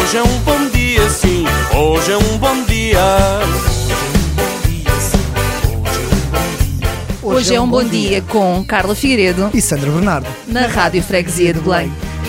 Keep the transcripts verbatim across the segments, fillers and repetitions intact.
Hoje é um bom dia, sim, hoje é um bom dia. Hoje é um bom dia com Carla Figueiredo e Sandra Bernardo na Rádio Freguesia de Belém.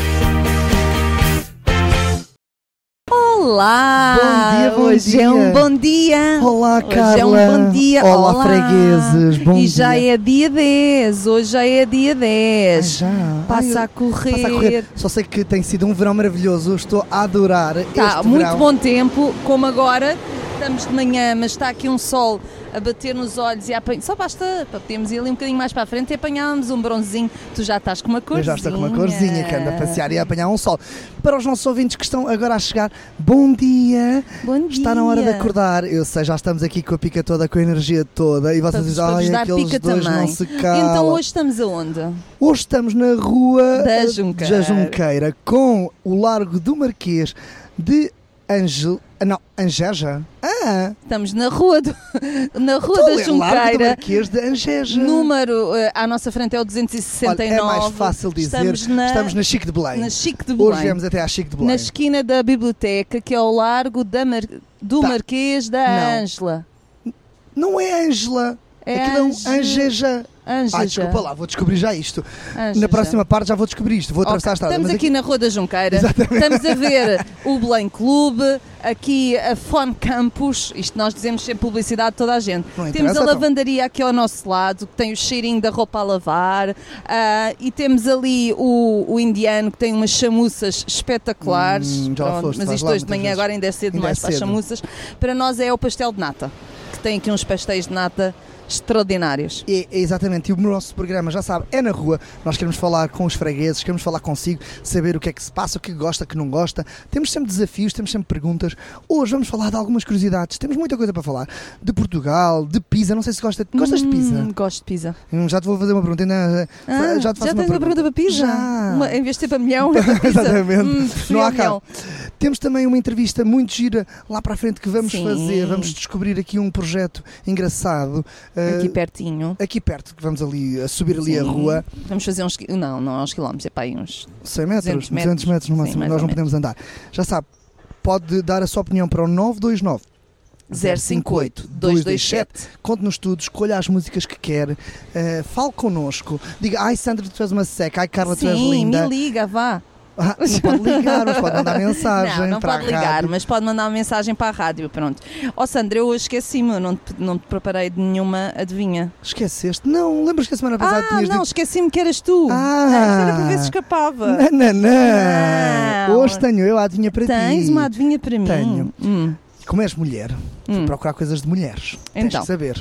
Olá! Bom dia, bom Hoje dia. é um bom dia. Olá, Carla. Hoje é um bom dia. Olá, Olá. fregueses. Bom e dia. já é dia dez. Hoje já é dia dez. Ai, já. Passa, Ai, a correr. Passa a correr. Só sei que tem sido um verão maravilhoso. Estou a adorar Tá, este muito verão. bom tempo, como agora. Estamos de manhã, mas está aqui um sol a bater nos olhos e a apanhar. Só basta, podemos ir ali um bocadinho mais para a frente e apanhámos um bronzinho. Tu já estás com uma corzinha. Eu já estou com uma corzinha que anda a passear e a apanhar um sol. Para os nossos ouvintes que estão agora a chegar, bom dia. Bom dia. Está na hora de acordar. Eu sei, já estamos aqui com a pica toda, com a energia toda. E vocês dizem, ai, dar aqueles pica dois também. não se calam. Então hoje estamos aonde? Hoje estamos na rua Da Junqueira. da Junqueira, com o Largo do Marquês de Angel... Não, Angeja? Ah! Estamos na rua, do, na rua Estou a da ler, Largo do Junqueira. Marquês de Angeja. Número uh, à nossa frente é o duzentos e sessenta e nove. Olha, é mais fácil dizer. Estamos na, estamos na Chique de Belém. na Chique de Belém. Hoje viemos até à Chique de Belém. Na esquina da biblioteca, que é ao largo da Mar... do Tá. Marquês da Não. Ângela. Não é Ângela. É Aquilo é um Ange- Angeja. Ângela. Ai, desculpa lá, vou descobrir já isto. Ângela. Na próxima parte já vou descobrir isto. Vou atravessar Ok, a estrada. Estamos mas aqui na Rua da Junqueira. Exatamente. Estamos a ver o Belém Clube, aqui a Fon Campus, isto nós dizemos sempre publicidade de toda a gente. Não Temos interessa, a então. lavandaria aqui ao nosso lado, que tem o cheirinho da roupa a lavar, ah, e temos ali o, o indiano, que tem umas chamuças espetaculares. Hum, já lá Pronto, foste, mas vais isto lá hoje de muitas manhã vezes. agora ainda é cedo Ainda demais é para as cedo. chamuças. Para nós é o pastel de nata, que tem aqui uns pastéis de nata extraordinários. É, é exatamente, e o nosso programa, já sabe, é na rua. Nós queremos falar com os fregueses, queremos falar consigo, saber o que é que se passa, o que gosta, o que não gosta. Temos sempre desafios, temos sempre perguntas. Hoje vamos falar de algumas curiosidades. Temos muita coisa para falar. De Portugal, de Pisa. Não sei se gosta. Gostas de Pisa? Hum, gosto de pizza. Hum, Já te vou fazer uma pergunta. Ainda, Ah, já te faço já tens uma pergunta para pizza? Já. Uma, em vez de ter para milhão, é para pizza. Exatamente. Hum, Não há milhão. cá. Temos também uma entrevista muito gira lá para a frente que vamos Sim. fazer. Vamos descobrir aqui um projeto engraçado. Aqui uh, pertinho. Aqui perto, que vamos ali a subir ali Sim. a rua. Vamos fazer uns... qui- Não, não uns quilómetros, é para aí uns... cem metros, duzentos metros. duzentos metros no Sim, máximo. mais Nós ou não podemos andar. Já sabe, pode dar a sua opinião para o nove dois nove, zero cinco oito, dois dois sete. Conte-nos tudo, escolha as músicas que quer, uh, fale connosco, diga, ai Sandra, tu és uma seca, ai Carla, tu és Sim, linda. me liga, vá. Ah, não pode ligar, mas pode mandar mensagem Não, não para pode a ligar, rádio. mas pode mandar uma mensagem para a rádio, pronto. Ó Sandra, eu hoje esqueci-me, eu não te, não te preparei de nenhuma adivinha. Esqueceste? Não, lembras que a semana passada Ah, tinhas não, dito... esqueci-me que eras tu. Ah. Isto era para ver se escapava. Não, não, não. Não. Hoje tenho eu a adivinha para ti. Tens uma adivinha para mim? Tenho. Hum. Como és mulher, fui Hum. procurar coisas de mulheres. Tens Então. que saber.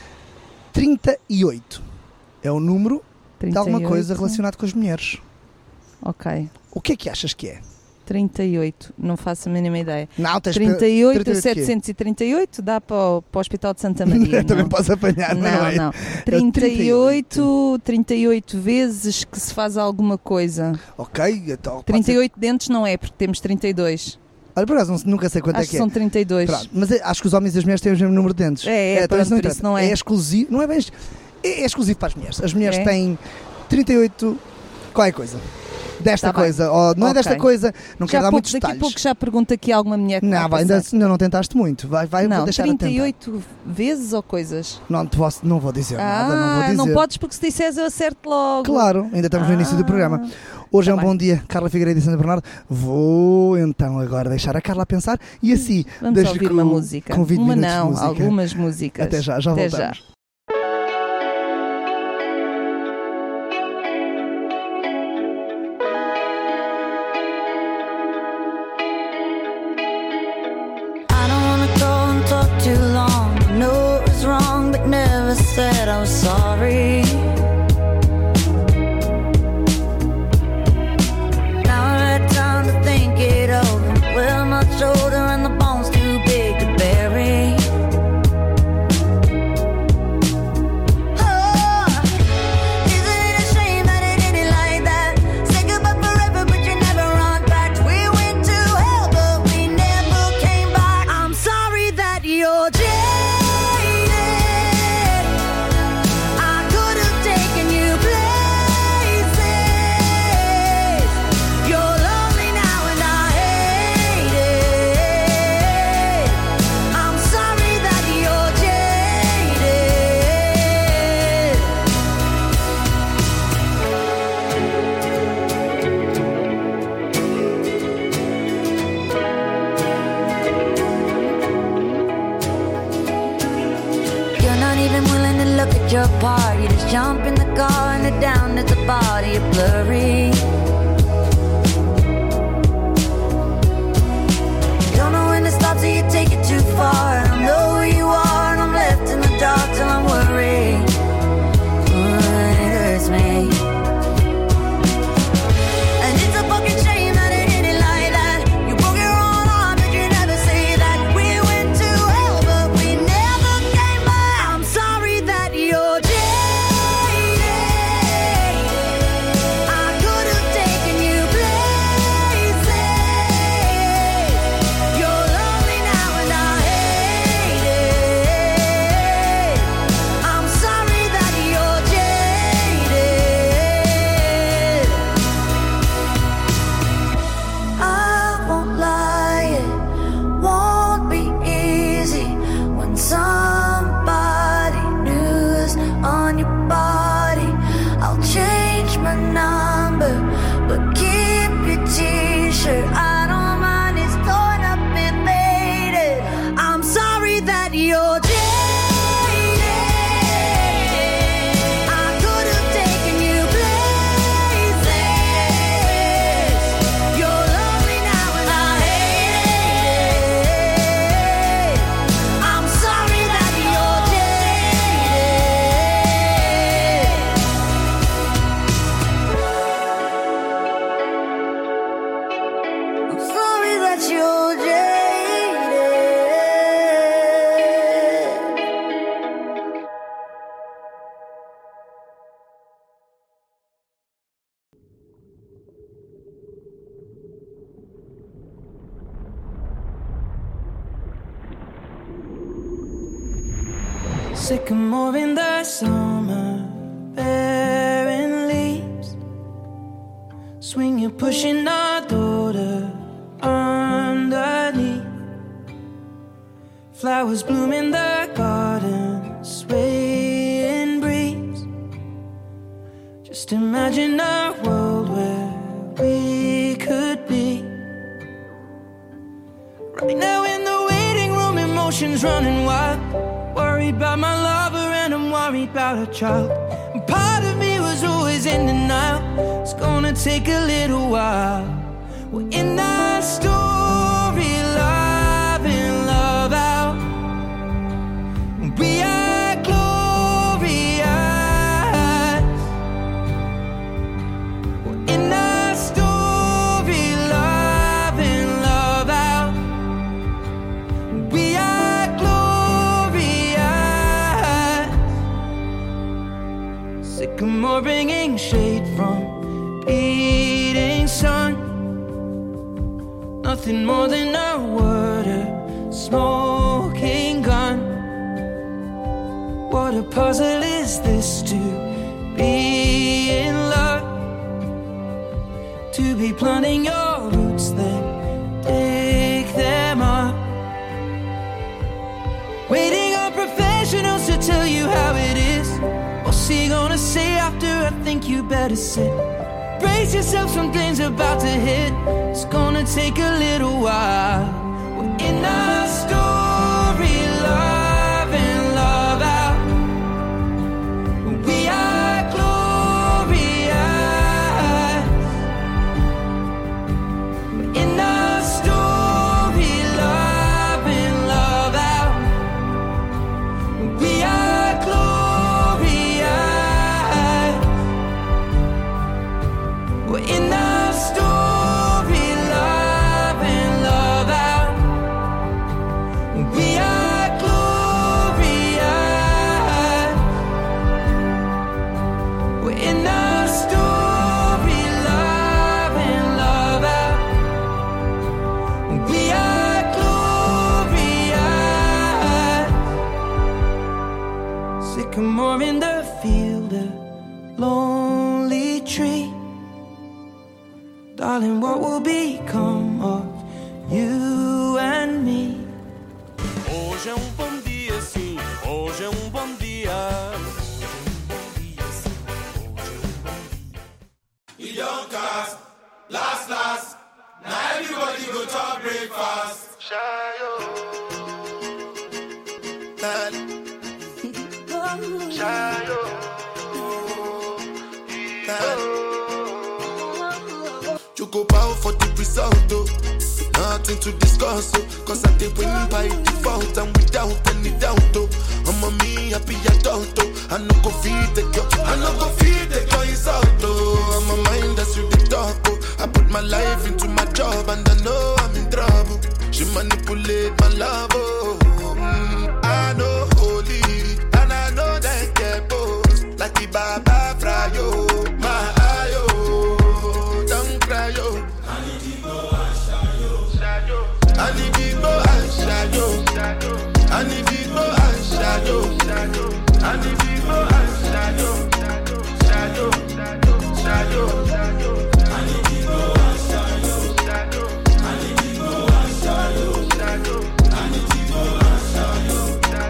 trinta e oito é o número de alguma coisa relacionada com as mulheres. Ok. O que é que achas que é? trinta e oito, não faço a mínima ideia. Não, tens trinta e oito, trinta e oito quê? setecentos e trinta e oito dá para o, para o Hospital de Santa Maria. Também não? posso apanhar, Não, não, é? não. trinta e oito, trinta e oito vezes que se faz alguma coisa. Ok, então. pode trinta e ser- oito dentes não é, porque temos trinta e dois. Olha, por acaso, não- nunca sei quanto Acho é que que é. são trinta e dois. Pronto, mas é- acho que os homens e as mulheres têm o mesmo número de dentes. É, é, então pronto, isso não por isso interessa. não é. É exclusivo, não é bem. É, é exclusivo para as mulheres. As mulheres É? têm trinta e oito. Qualquer coisa. Desta Tá bem. coisa. Ou, não é Ok. desta coisa, não Já quero dar pouco, muitos daqui a detalhes. pouco já pergunta aqui alguma mulher que Não, vai vai, ainda, passar. ainda não tentaste muito. Vai, vai, vou Não, deixar a trinta e tentar. oito vezes ou coisas? Não, te posso, não vou dizer nada, não vou Ah, dizer. não podes porque se disseres eu acerto logo. Claro, ainda estamos no início do Ah. programa. Hoje Tá é um bem. bom dia, Carla Figueiredo e Sandra Bernardo. Vou então agora deixar a Carla a pensar e assim Vamos deixo ouvir com, uma música. com vinte uma minutos não, de música. algumas músicas. Até já, já Até voltamos. já. I don't wanna go and talk too long. I know it was wrong, but never said I was sorry. Now I've had time to think it over. Well, my shoulder and the bones too big to bury. Oh, isn't it a shame that it ended like that? Say goodbye forever, but you never run back. We went to hell, but we never came back. I'm sorry that you're jaded. I could picture apart. You just jump in the car and head down to the body, you're blurry. Don't know when to stop till you take it too far. I don't know where you are and I'm left in the dark till I'm worried. Oh, it hurts me. And it's a fucking shame that it ended like that. You broke your own heart but you never say that. We went to hell but we never came back. I'm sorry that you're jaded. I could have taken you places. You're lonely now and I hate it. I'm sorry that you're jaded. I won't lie, it won't be easy when somebody new's on your body. I'll change my number, but keep your t-shirt. I don't mind, it's torn up and faded. I'm sorry that you're jaded. I could have taken you places. You're lonely now and I hate it. I'm sorry that you're jaded. I'm sorry that you're jaded. Sycamore in the summer, bearing leaves. Swing you pushing our daughter underneath. Flowers bloom in the garden, swaying breeze. Just imagine a world where we could be. Right now in the waiting room, emotions running wild. Worried about my lover and I'm worried about a child. And part of me was always in denial. It's gonna take a little while. We're in our story, love in, love out. We are glorious. We're in our story, love in, love out. We are glorious. Sycamore bringing shade from beating sun. Nothing more than a word, a smoking gun. What a puzzle is this to be in love. To be planting your roots, then take them up. Waiting on professionals to tell you how it is. What's he gonna say after? I think you better sit. Brace yourself, something's about to hit. It's gonna take a little while. We're in our story, love in, love out. We are glorious. We're in our story, love in, love out. We are glorious. We're in our story, love in, love out. We are glorious. We're in our story, love in, love out. We are glorious. Sycamore in the field, a lonely tree. Darling, what will become of you and me? Hoje é um bom dia, sim, hoje é um bom dia. It don't cost, last, last. Now everybody go to breakfast. Shayo. go bow for the result, oh. Nothing to discuss, oh. Cause I did win by default and without any doubt, oh. I'm a me happy adult, oh. I no go feed the girl, I no go feed the girl insult, oh. I'm a mind that's with the talk, oh. I put my life into my job and I know I'm in trouble. She manipulate my love, oh. Mm, I know holy and I know that get both. Like the Baba Frayo, my ayo, don't cry, yo. I need to go and shadow. I need to go and shadow. I need to go and shadow. I need to go and shadow. Shadow, shadow, shadow. I need to go and shadow. I need to go and shadow. I need to go and shadow.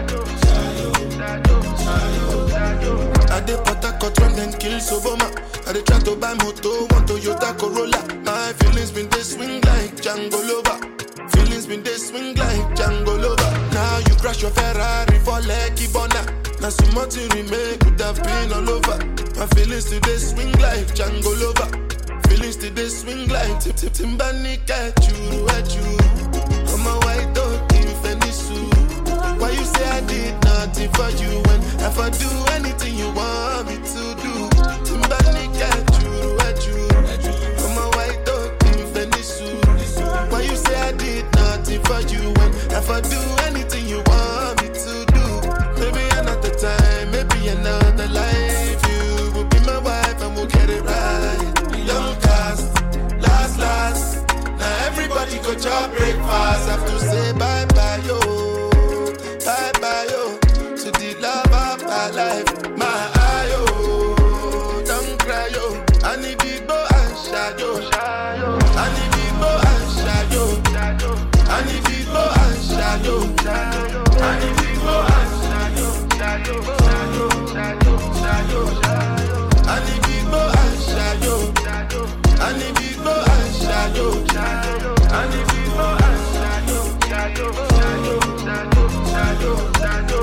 Shadow, shadow, shadow. I dey Port-a-Court run then kill Soboma. I dey try to buy moto, want Toyota Corolla. My feelings been they swing like Django Lover. Feelings been they swing like Django Lover. Now you crash your Ferrari for Lucky Bona. Now some more to remake could have been all over. My feelings today swing like Django Lover. Feelings today swing like Tip Tip Timbani at you, at you. I'm a white dog in Fenisu. Why you say I did nothing for you when if I do anything you want me to do? Timbani at you, at you. I'm a white dog in Fenisu. Why you say I did nothing for you when if I do anything you want me to do? Maybe another time, maybe another life. You will be my wife and we'll get it right. Young cast, last, last. Now everybody go to breakfast. Have to say bye bye, yo. Bye bye, yo. To the love of my life. My eye, yo. Don't cry, yo. I need to go and shadow. I need to go and shadow. I need to go and shadow. I need to go and shadow. Shadow, shadow, shadow, shadow. I need to go and shadow. I need to go and shadow. I need to go and shadow. Shadow, shadow, shadow, shadow, shadow.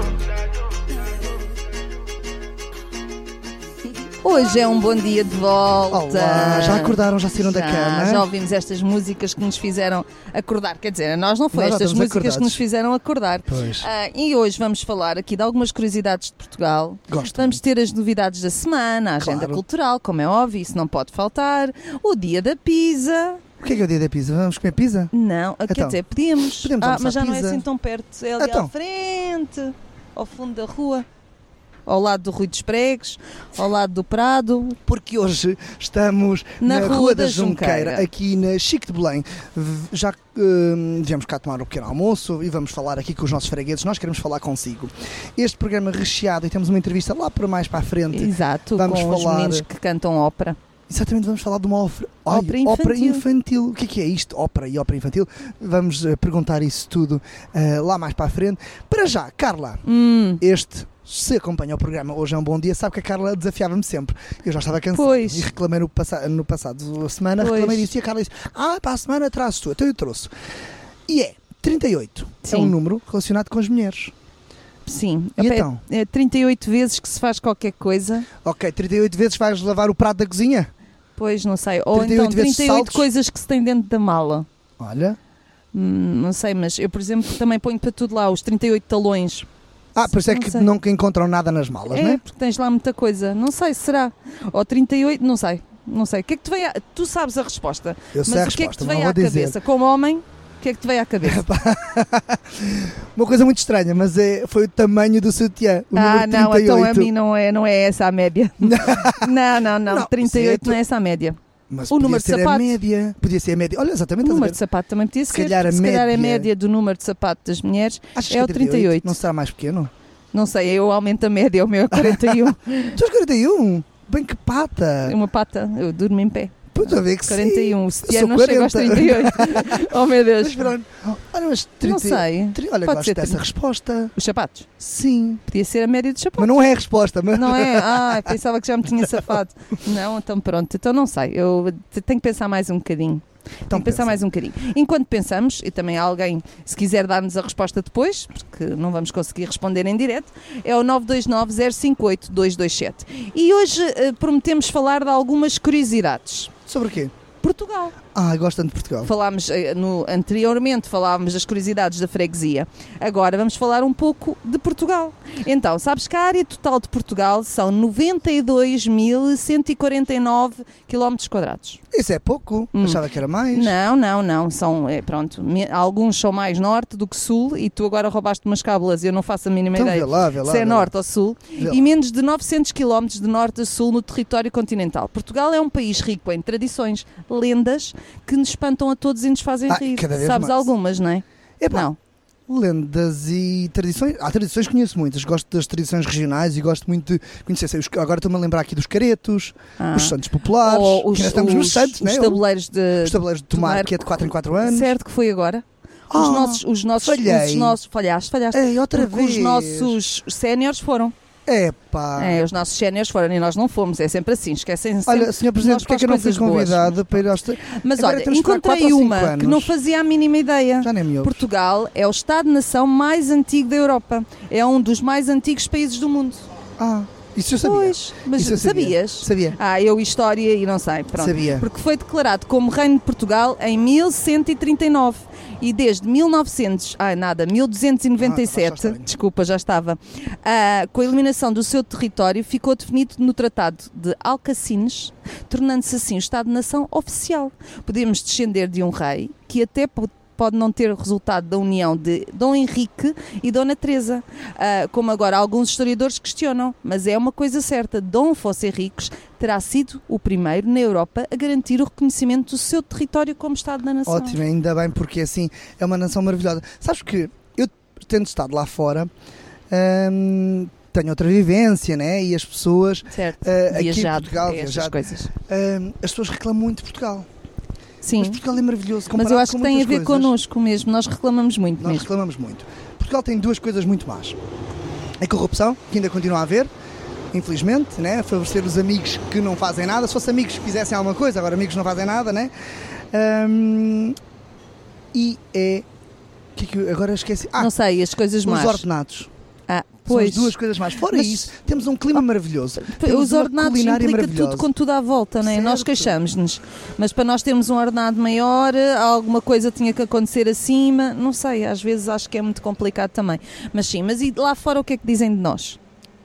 Hoje é um bom dia de volta. Olá, já acordaram, já saíram da Já, cama? Já ouvimos estas músicas que nos fizeram acordar. Quer dizer, a nós não foi Nós já estas estamos músicas acordados. que nos fizeram acordar. Pois. Ah, e hoje vamos falar aqui de algumas curiosidades de Portugal. Gosto Vamos muito. ter as novidades da semana, a agenda Claro. cultural, como é óbvio, isso não pode faltar. O dia da pizza. O que é que é o dia da pizza? Vamos comer pizza? Não, quer Então, dizer, podíamos. podemos ah, almoçar mas já não é pizza. assim tão perto. É ali Então. à frente, ao fundo da rua. Ao lado do Rui dos Pregos, ao lado do Prado. Porque hoje estamos Na na, Rua Rua da da Junqueira, Junqueira. aqui na Chique de Belém. V- Já hum, viemos cá tomar o pequeno almoço e vamos falar aqui com os nossos fregueses. Nós queremos falar consigo. Este programa recheado e temos uma entrevista lá para mais para a frente. Exato, Vamos com os falar- meninos que cantam ópera. Exatamente, vamos falar de uma ópera, Ai, Ópera infantil. ópera infantil. O que é que é isto? Ópera e ópera infantil? Vamos eh, perguntar isso tudo eh, lá mais para a frente. Para já, Carla, Hum, este, se acompanha o programa Hoje é um Bom Dia, sabe que a Carla desafiava-me sempre. Eu já estava cansado Pois. e reclamei no, passa no passado a semana, Pois. reclamei disso e a Carla disse, ah, para a semana trazes tu, então eu trouxe. E é trinta e oito, é um Sim. número relacionado com as mulheres. sim. E É- então? É trinta e oito vezes que se faz qualquer coisa. Ok, trinta e oito vezes vais lavar o prato da cozinha? Pois, não sei. Ou trinta e então oito vezes trinta e oito saltos? coisas que se tem dentro da mala. Olha. Hum, não sei, mas eu, por exemplo, também ponho para tudo lá os trinta e oito talões. Ah, por isso é Não que sei. nunca encontram nada nas malas, É, não é? porque tens lá muita coisa. Não sei, será? Ou trinta e oito, não sei. Não sei. O que é que te vem a... Tu sabes a resposta. Eu sei mas a o que é que resposta, te não vem vou à dizer. cabeça? Como homem, o que é que te vem à cabeça? Uma coisa muito estranha, mas é, foi o tamanho do sutiã. O Ah, número não, trinta e oito. então a mim não é, não é essa a média. não, não, não, Não, trinta e oito isso é não é essa a média. Mas o podia número de ser a sapatos. média. Podia ser a média. Olha, exatamente. O estás a número ver? de sapato também podia Se ser. calhar a Se calhar a média- média do número de sapato das mulheres Achas é que o trinta e oito. Não será mais pequeno? Não sei, eu aumento a média, o meu é quarenta e um. Tu és quarenta e um? Bem que pata! Uma pata, eu durmo em pé. Pois a ver que quarenta e um, o sim. sutiã Eu não sou chega aos quarenta. trinta e oito. Oh meu Deus. Mas pronto. Olha, mas trinta Não sei. tri- Olha, Pode gosto ser dessa trinta. resposta. Os sapatos? Sim. Podia ser a média dos sapatos. Mas não é a resposta. Mas... Não é? Ah, pensava que já me tinha safado. Não, então pronto. Então não sei. Eu te- tenho que pensar mais um bocadinho. Então Tenho que pensar pensa. mais um bocadinho. Enquanto pensamos, e também há alguém, se quiser dar-nos a resposta depois, porque não vamos conseguir responder em direto, é o nove dois nove, zero cinco oito, dois dois sete. E hoje eh, prometemos falar de algumas curiosidades. Sobre o quê? Portugal. Ah, gosto tanto de Portugal. Falámos eh, no, anteriormente, falávamos das curiosidades da freguesia. Agora vamos falar um pouco de Portugal. Então, sabes que a área total de Portugal são noventa e dois mil cento e quarenta e nove quilómetros quadrados. Isso é pouco, Hum. achava que era mais. Não, não, não. São, é, pronto, me- alguns são mais norte do que sul e tu agora roubaste umas cábulas e eu não faço a mínima Então vê ideia lá, vê lá. se é vê lá. norte ou sul. Vê lá. E menos de novecentos quilómetros de norte a sul no território continental. Portugal é um país rico em tradições, lendas, que nos espantam a todos e nos fazem Ah, rir. cada vez Sabes mais. algumas, não é? Epá, Não. lendas e tradições. Há tradições que conheço muitas. Gosto das tradições regionais e gosto muito de conhecer. Sei, os- agora estou-me a lembrar aqui dos caretos, Ah. os santos populares. Ou os, que ainda estamos nos os- santos, os né? tabuleiros de, Os tabuleiros de tomar, tomar- que é de quatro em quatro anos. certo que foi agora. Os Ah, nossos, os nossos, falhei. os nossos, falhaste, falhaste. Ei, outra Porque vez. os nossos séniores foram. Epá. É, os nossos séniores foram e nós não fomos. É sempre assim, esquecem sempre. Olha, senhor Presidente, nós porque é que eu não fui faz coisas boas. convidado para ir aos... Mas Agora olha, temos que esperar encontrei quatro ou cinco uma anos. que não fazia a mínima ideia. Já nem me ouves. Portugal é o Estado-nação mais antigo da Europa. É um dos mais antigos países do mundo. Ah, isso eu sabia. Pois, mas Isso eu sabia. sabias? Sabia. Ah, eu história e não sei. Pronto. Sabia. Porque foi declarado como Reino de Portugal em mil cento e trinta e nove e desde mil e novecentos, ai nada, mil duzentos e noventa e Ah, já sete, está. desculpa, já estava, ah, com a eliminação do seu território, ficou definido no Tratado de Alcacines, tornando-se assim o Estado-nação oficial. Podemos descender de um rei que até po- pode não ter resultado da união de Dom Henrique e Dona Teresa, ah, como agora alguns historiadores questionam, mas é uma coisa certa, Dom Afonso Henriques terá sido o primeiro na Europa a garantir o reconhecimento do seu território como Estado da Nação. Ótimo, ainda bem, porque assim é uma nação maravilhosa. Sabes que eu, tendo estado lá fora, hum, tenho outra vivência, né? E as pessoas, Certo, ah, aqui em viajado, Portugal, é estas viajado, coisas. hum, as pessoas reclamam muito de Portugal. Sim, Mas Portugal é maravilhoso. mas comparado eu acho com que tem a muitas ver coisas. connosco mesmo, nós reclamamos muito Nós mesmo. reclamamos muito. Portugal tem duas coisas muito más. A corrupção, que ainda continua a haver, infelizmente, né? Favorecer os amigos que não fazem nada. Se fossem amigos que fizessem alguma coisa, agora amigos não fazem nada, né? Hum, e é... que é que eu agora esqueci. Ah, Não sei, as coisas os más. ordenados. Ah, São pois. as duas coisas mais. Fora Mas- isso, temos um clima maravilhoso. Temos Os uma ordenados culinária implica maravilhosa. tudo com tudo à volta, não é? Nós Certo. queixamos-nos, mas para nós termos um ordenado maior, alguma coisa tinha que acontecer acima, não sei, às vezes acho que é muito complicado também. Mas sim, mas e lá fora o que é que dizem de nós?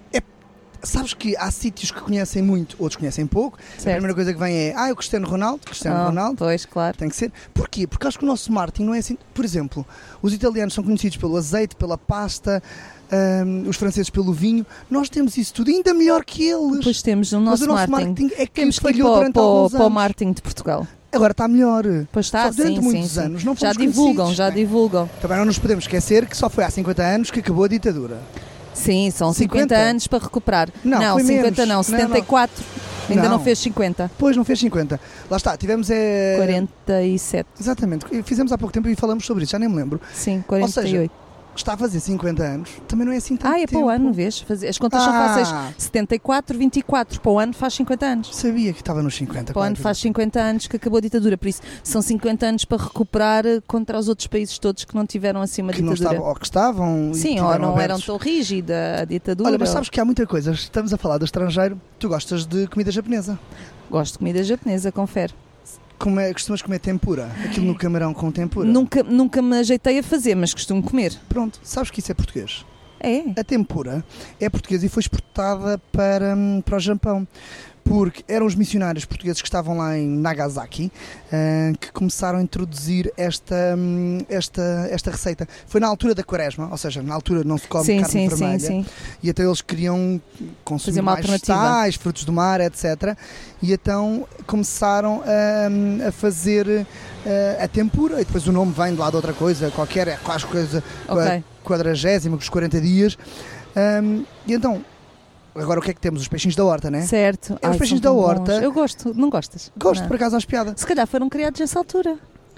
Sabes que há sítios que conhecem muito, outros conhecem pouco. A Certo. primeira coisa que vem é, ah, o Cristiano Ronaldo, Cristiano Ah, Ronaldo. Pois, claro. Tem que ser. Porquê? Porque acho que o nosso marketing não é assim. Por exemplo, os italianos são conhecidos pelo azeite, pela pasta, hum, os franceses pelo vinho. Nós temos isso tudo ainda melhor que eles. Depois temos o Mas nosso, o nosso marketing. marketing é que Temos que ir falhou para, o- durante para, o- alguns para o anos. marketing de Portugal. Agora está melhor. Pois está, Só durante sim, muitos sim, sim. anos não Já fomos divulgam, conhecidos, já né? divulgam. Também não nos podemos esquecer que só foi há cinquenta anos que acabou a ditadura. Sim, são cinquenta, cinquenta? anos para recuperar. Não, foi cinquenta menos. não, Não, setenta e quatro. Ainda não. Não. fez cinquenta. Depois não fez cinquenta. Lá está, tivemos é... quarenta e sete. Exatamente, fizemos há pouco tempo e falamos sobre isso, já nem me lembro. Sim, quarenta e oito. Está a fazer cinquenta anos, também não é assim tanto Ah, é para o tempo. ano, vês? Fazer- As contas são Ah. fáceis. setenta e quatro, vinte e quatro. Para o ano faz cinquenta anos. Sabia que estava nos cinquenta. Para o ano faz cinquenta anos que acabou a ditadura. Por isso, são cinquenta anos para recuperar eh, contra os outros países todos que não tiveram acima que da não ditadura. estavam, ou que estavam e Sim, ou tiveram não eram abertos. tão rígida a ditadura. Olha, mas sabes que há muita coisa, estamos a falar do estrangeiro, tu gostas de comida japonesa. Gosto de comida japonesa, confere. Como é, costumas comer tempura, aquilo no camarão com tempura. Nunca, nunca me ajeitei a fazer, mas costumo comer. Pronto, sabes que isso é português. É. A tempura é portuguesa e foi exportada para, hum, para o Japão. Porque eram os missionários portugueses que estavam lá em Nagasaki hum, que começaram a introduzir esta, hum, esta, esta receita. Foi na altura da quaresma, ou seja, na altura não se come Sim, carne sim, vermelha. sim, sim. E então eles queriam consumir Fazer uma mais alternativa. vegetais, frutos do mar, etcétera. E então começaram a, a fazer uh, a tempura. E depois o nome vem de lá de outra coisa qualquer, é quase coisa Ok. quadragésima, com os quarenta dias. Um, e então, agora o que é que temos? Os peixinhos da horta, né? Certo. É, os Ai, peixinhos são tão da horta. bons. Eu gosto. Não gostas? Gosto, Não. por acaso, às piadas. Se calhar foram criados nessa altura.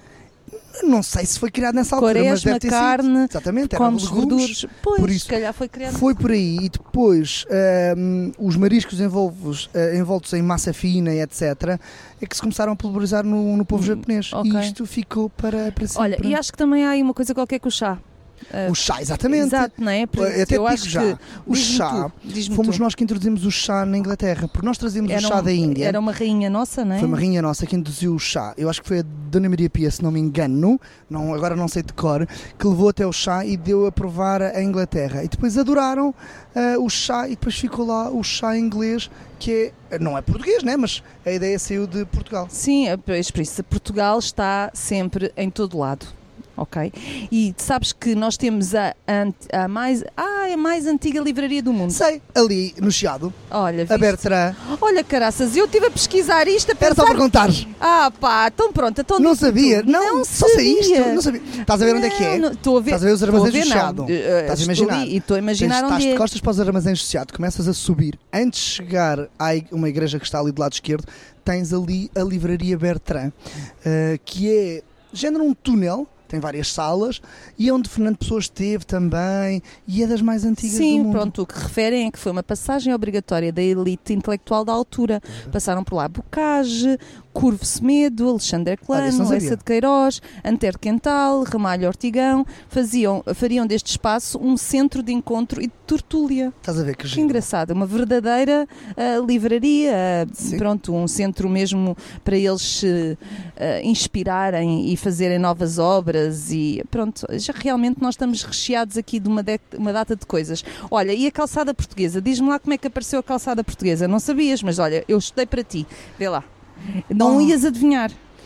Não sei se foi criado nessa altura, mas Quaresma, deve ter carne, sido. Exatamente, eram comes legumes. verduras. Pois, por isso se calhar foi criado. Foi por aí, e depois hum, os mariscos envolvos, eh, envoltos em massa fina e etcétera é que se começaram a popularizar no, no povo japonês. ok. E isto ficou para, para sempre. Olha, e acho que também há aí uma coisa qualquer com o chá. Uh, o chá, exatamente. Exato, não é? Eu até eu digo acho já, que, o chá, tu, fomos tu. nós que introduzimos o chá na Inglaterra, porque nós trazíamos Era o chá um, da Índia. Era uma rainha nossa, não é? Foi uma rainha nossa que introduziu o chá. Eu acho que foi a Dona Maria Pia, se não me engano, não, agora não sei de cor, que levou até o chá e deu a provar a Inglaterra. E depois adoraram uh, o chá e depois ficou lá o chá inglês, que é, não é português, né? Mas a ideia saiu de Portugal. Sim, é por isso. Portugal está sempre em todo lado. Ok? E sabes que nós temos a, a, a, mais, ah, a mais antiga livraria do mundo. Sei, ali no Chiado. Olha, a viste? Bertrand. Olha, caraças, eu estive a pesquisar isto a pensar... Era só perguntar. Ah pá, então pronto. Então não sabia? Não, não só sabia. Isto? Não sabia. Estás a ver onde é que é? Estou a ver. Estás a ver os armazéns do Chiado. Uh, Estás a imaginar. E estou a imaginar Tens, onde estás é. de costas para os armazéns do Chiado, começas a subir. Antes de chegar a uma igreja que está ali do lado esquerdo, tens ali a livraria Bertrand, uh, que é género um túnel. Tem várias salas e é onde Fernando Pessoa esteve também e é das mais antigas Sim, do mundo. Sim, pronto, o que referem é que foi uma passagem obrigatória da elite intelectual da altura. Passaram por lá Bocage, Curvo Semedo, Alexandre Clano, Lessa de Queiroz, Antero Quental, Ramalho Ortigão, faziam, fariam deste espaço um centro de encontro e de tertúlia. Estás a ver que, que engraçado, uma verdadeira uh, livraria, uh, pronto, um centro mesmo para eles se uh, inspirarem e fazerem novas obras e pronto, já realmente nós estamos recheados aqui de uma, de, uma data de coisas. Olha, e a calçada portuguesa? Diz-me lá como é que apareceu a calçada portuguesa. Não sabias, mas olha, eu estudei para ti. Vê lá. Não oh. ias adivinhar.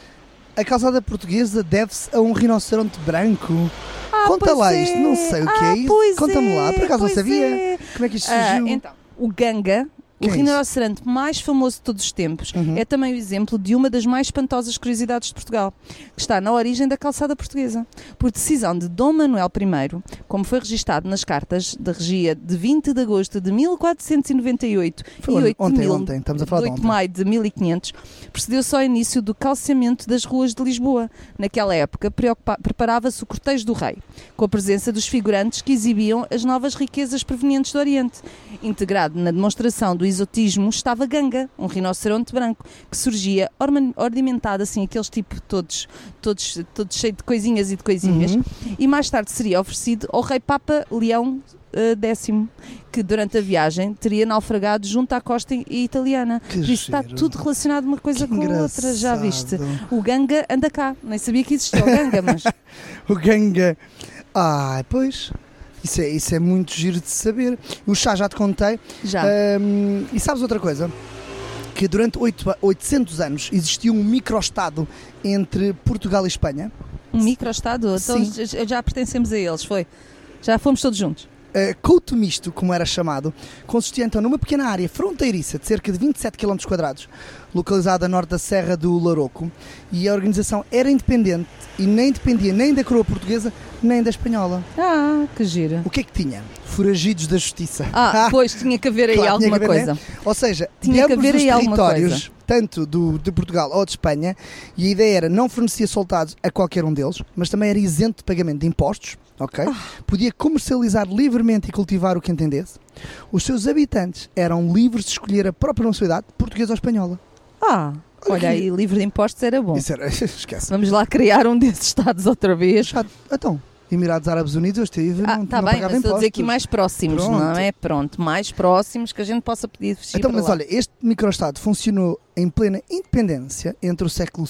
A calçada portuguesa deve-se a um rinoceronte branco. Ah, Conta lá é. isto, não sei o que ah, é isso. Conta-me é, lá, por acaso não sabia. É. Como é que isto surgiu? Ah, então, o ganga, que o é rinoceronte mais famoso de todos os tempos, uhum. é também o exemplo de uma das mais espantosas curiosidades de Portugal, que está na origem da calçada portuguesa. Por decisão de Dom Manuel I, como foi registado nas cartas da regia de vinte de agosto de mil quatrocentos e noventa e oito foi e oito ontem, de, mil, ontem. Estamos a falar de de oito de maio de mil e quinhentos, procedeu-se ao início do calceamento das ruas de Lisboa. Naquela época, preparava-se o cortejo do rei, com a presença dos figurantes que exibiam as novas riquezas provenientes do Oriente. Integrado na demonstração do exotismo estava Ganga, um rinoceronte branco, que surgia ornamentado assim, aqueles tipo todos, todos, todos cheios de coisinhas e de coisinhas, uhum. e mais tarde seria oferecido ao rei Papa Leão X, que durante a viagem teria naufragado junto à costa italiana. Que Por isso está tudo relacionado uma coisa que com a outra, já viste? O Ganga anda cá, nem sabia que existia o Ganga, mas... o Ganga, ah, pois... Isso é, isso é muito giro de saber. O chá já te contei. Já. Um, e sabes outra coisa? Que durante oitocentos anos existiu um microestado entre Portugal e Espanha. Um microestado? Então já pertencemos a eles, foi? Já fomos todos juntos? Uh, Couto Misto, como era chamado, consistia então numa pequena área fronteiriça de cerca de vinte e sete quilómetros quadrados, localizada a norte da Serra do Laroco, e a organização era independente e nem dependia nem da coroa portuguesa nem da espanhola. Ah, que gira. O que é que tinha? Foragidos da justiça. Ah, pois, tinha que haver aí claro, alguma haver, coisa. Né? Ou seja, tinha que haver aí alguma territórios, tanto do, de Portugal ou de Espanha, e a ideia era não fornecer soldados a qualquer um deles, mas também era isento de pagamento de impostos, ok? Ah. Podia comercializar livremente e cultivar o que entendesse. Os seus habitantes eram livres de escolher a própria nacionalidade, portuguesa ou espanhola. Ah, olha, olha aí, livre de impostos era bom. Isso era, esquece. Vamos lá criar um desses estados outra vez. Então, Emirados Árabes Unidos, eu estive, ah, não, tá não bem, pagava mas impostos. estou a dizer aqui mais próximos, Pronto. Não é? Pronto, mais próximos que a gente possa pedir. Então, mas lá. olha, este microestado funcionou em plena independência entre o século...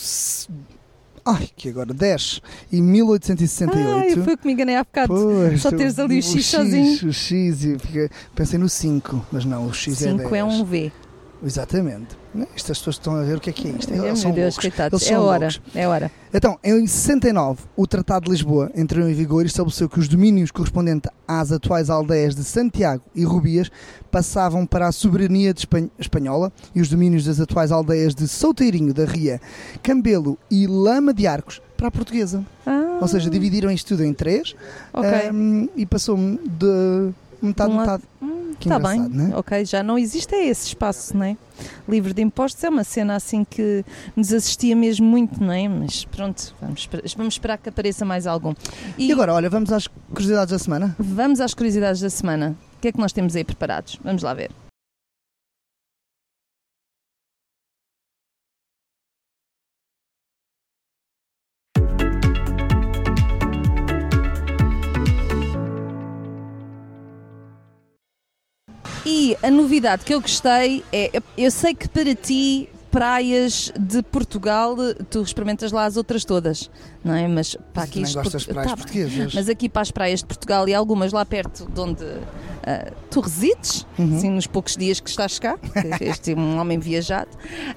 Ai, que agora, dez e mil oitocentos e sessenta e oito. Ai, foi que me enganei há bocado. Pois, só teres ali o X, o X sozinho. O X, e fiquei, pensei no cinco, mas não, o X é dez. cinco é um V. Exatamente. Estas pessoas estão a ver o que é que é isto. Ai, Eles meu são Deus, loucos. coitados. Eles é são hora, loucos. é hora. Então, em sessenta e nove, o Tratado de Lisboa entrou em vigor e estabeleceu que os domínios correspondentes às atuais aldeias de Santiago e Rubias passavam para a soberania de Espan- espanhola e os domínios das atuais aldeias de Souteirinho da Ria, Cambelo e Lama de Arcos para a portuguesa. Ah. Ou seja, dividiram isto tudo em três okay. um, e passou de metade a um metade. Está bem, né? Ok, já não existe é esse espaço, não é? Livre de impostos é uma cena assim que nos assistia mesmo muito, não é? Mas pronto, vamos, vamos esperar que apareça mais algum. E, e agora, olha, vamos às curiosidades da semana? Vamos às curiosidades da semana. O que é que nós temos aí preparados? Vamos lá ver. a novidade que eu gostei é, eu sei que para ti praias de Portugal, tu experimentas lá as outras todas, não é? Mas para aqui Também gostas de praias tá, portuguesas. mas aqui para as praias de Portugal e algumas lá perto de onde uh, tu resides, Uhum. assim, nos poucos dias que estás cá, que este é um homem viajado.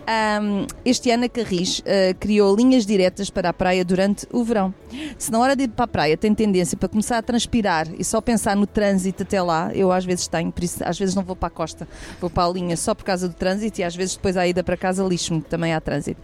Um, este ano a Carris uh, criou linhas diretas para a praia durante o verão. Se na hora de ir para a praia tem tendência para começar a transpirar e só pensar no trânsito até lá, eu às vezes tenho, por isso às vezes não vou para a costa, vou para a linha só por causa do trânsito e às vezes depois à ida para casa lixo-me, que também há trânsito.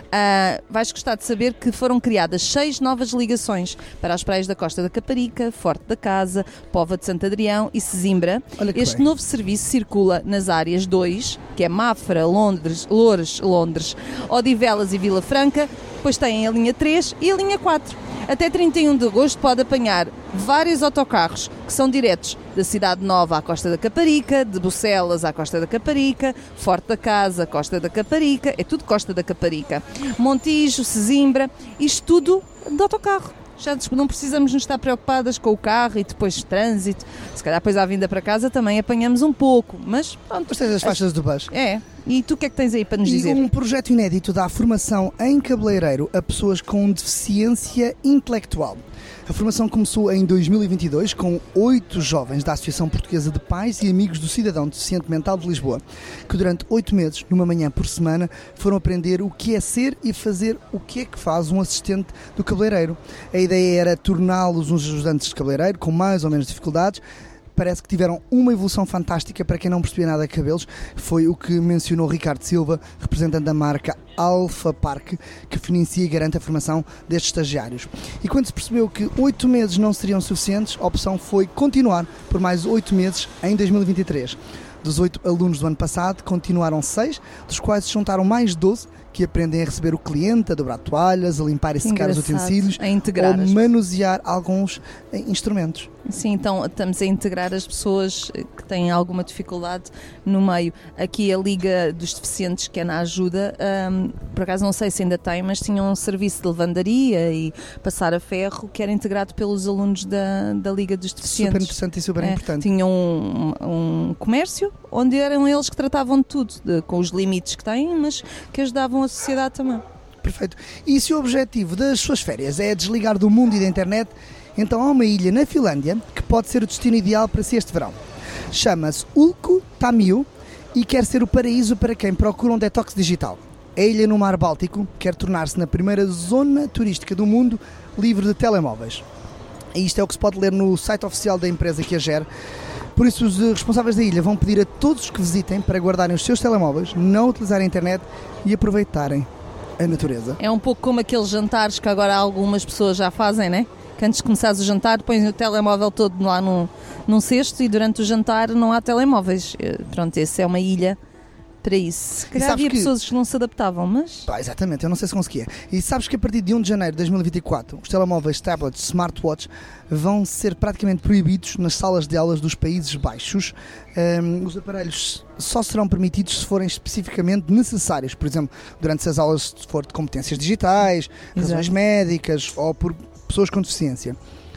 Uh, vais gostar de saber que foram criadas seis novas ligações para as praias da Costa da Caparica, Forte da Casa, Póvoa de Santo Adrião e Sesimbra. Olha que Este bem. novo serviço circula nas áreas dois, que é Mafra, Londres, Loures, Londres, Odivelas e Vila Franca, depois tem a linha três e a linha quatro. Até trinta e um de agosto pode apanhar vários autocarros que são diretos da Cidade Nova à Costa da Caparica, de Bucelas à Costa da Caparica, Forte da Casa, Costa da Caparica, é tudo Costa da Caparica, Montijo, Sesimbra, isto tudo de autocarro. Já não precisamos nos estar preocupadas com o carro e depois trânsito. Se calhar depois à vinda para casa também apanhamos um pouco, mas pronto. Depois tens as faixas do bus. É. E tu o que é que tens aí para nos E dizer? um projeto inédito dá formação em cabeleireiro a pessoas com deficiência intelectual. A formação começou em dois mil e vinte e dois com oito jovens da Associação Portuguesa de Pais e Amigos do Cidadão Deficiente Mental de Lisboa, que durante oito meses, numa manhã por semana, foram aprender o que é ser e fazer o que é que faz um assistente do cabeleireiro. A ideia era torná-los uns ajudantes de cabeleireiro com mais ou menos dificuldades. Parece que tiveram uma evolução fantástica. Para quem não percebia nada de cabelos, foi o que mencionou Ricardo Silva, representante da marca Alfa Parque, que financia e garante a formação destes estagiários. E quando se percebeu que oito meses não seriam suficientes, a opção foi continuar por mais oito meses em dois mil e vinte e três. Dos oito alunos do ano passado, continuaram seis, dos quais se juntaram mais doze que aprendem a receber o cliente, a dobrar toalhas, a limpar e secar os Engraçado. utensílios, A integrar ou as- manusear alguns eh, instrumentos. Sim, então estamos a integrar as pessoas que têm alguma dificuldade no meio. Aqui a Liga dos Deficientes, que é na ajuda, hum, por acaso não sei se ainda tem, mas tinha um serviço de lavandaria e passar a ferro que era integrado pelos alunos da, da Liga dos Deficientes. Super interessante e super É, importante. tinham um, um comércio onde eram eles que tratavam de tudo, de- com os limites que têm, mas que ajudavam a sociedade também. Perfeito. E se o objetivo das suas férias é desligar do mundo e da internet, então há uma ilha na Finlândia que pode ser o destino ideal para si este verão. Chama-se Ulko Tamiu e quer ser o paraíso para quem procura um detox digital. A ilha no Mar Báltico quer tornar-se na primeira zona turística do mundo livre de telemóveis. E isto é o que se pode ler no site oficial da empresa que a gera. Por isso, os responsáveis da ilha vão pedir a todos os que visitem para guardarem os seus telemóveis, não utilizarem a internet e aproveitarem a natureza. É um pouco como aqueles jantares que agora algumas pessoas já fazem, né? Que antes de começares o jantar pões o telemóvel todo lá num, num cesto e durante o jantar não há telemóveis. Eh, Pronto, essa é uma ilha para isso. Se calhar sabes havia que- pessoas que não se adaptavam, mas... Pá, exatamente, eu não sei se conseguia. E sabes que a partir de um de janeiro de dois mil e vinte e quatro, os telemóveis, tablets, smartwatches vão ser praticamente proibidos nas salas de aulas dos Países Baixos. Ahm, os aparelhos só serão permitidos se forem especificamente necessários. Por exemplo, durante as aulas se for de competências digitais, razões Exato. médicas ou por pessoas com deficiência.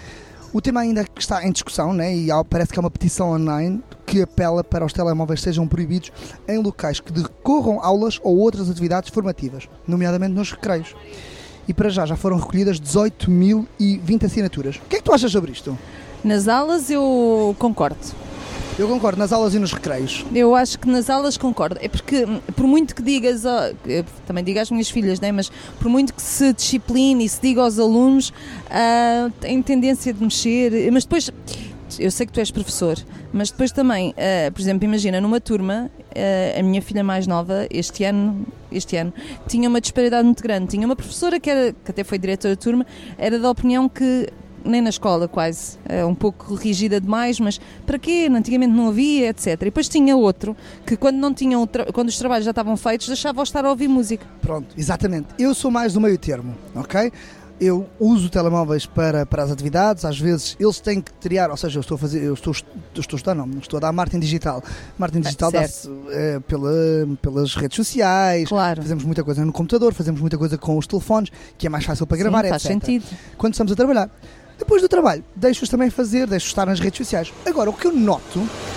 O tema ainda está em discussão, né? E há- parece que há uma petição online que apela para os telemóveis sejam proibidos em locais que decorram aulas ou outras atividades formativas, nomeadamente nos recreios. E para já já foram recolhidas dezoito mil e vinte assinaturas. O que é que tu achas sobre isto? Nas aulas eu concordo. Eu concordo, nas aulas e nos recreios. Eu acho que nas aulas concordo. É porque, hum, por muito que digas, ó, eu também digo às minhas filhas, né? Mas por muito que se discipline e se diga aos alunos, ah, têm tendência de mexer. Mas depois, eu sei que tu és professor, mas depois também, ah, por exemplo, imagina, numa turma, ah, a minha filha mais nova, este ano, este ano, tinha uma disparidade muito grande. Tinha uma professora que, era, que até foi diretora de turma, era da opinião que nem na escola quase, é um pouco rígida demais, mas para quê? Antigamente não havia, etcétera. E depois tinha outro, que quando, não tinham, tra- quando os trabalhos já estavam feitos, deixava-o estar a ouvir música. Pronto, exatamente. Eu sou mais do meio termo, ok? Eu uso telemóveis para, para as atividades, às vezes eles têm que criar, ou seja, eu estou a fazer, eu estou, eu estou a estudar, não, estou a dar marketing digital. Marketing digital certo. dá-se eh, pela, pelas redes sociais, Claro. fazemos muita coisa no computador, fazemos muita coisa com os telefones, que é mais fácil para gravar, Sim, faz etcétera. sentido. Quando estamos a trabalhar. Depois do trabalho, deixo-os também fazer, deixo-os estar nas redes sociais. Agora, o que eu noto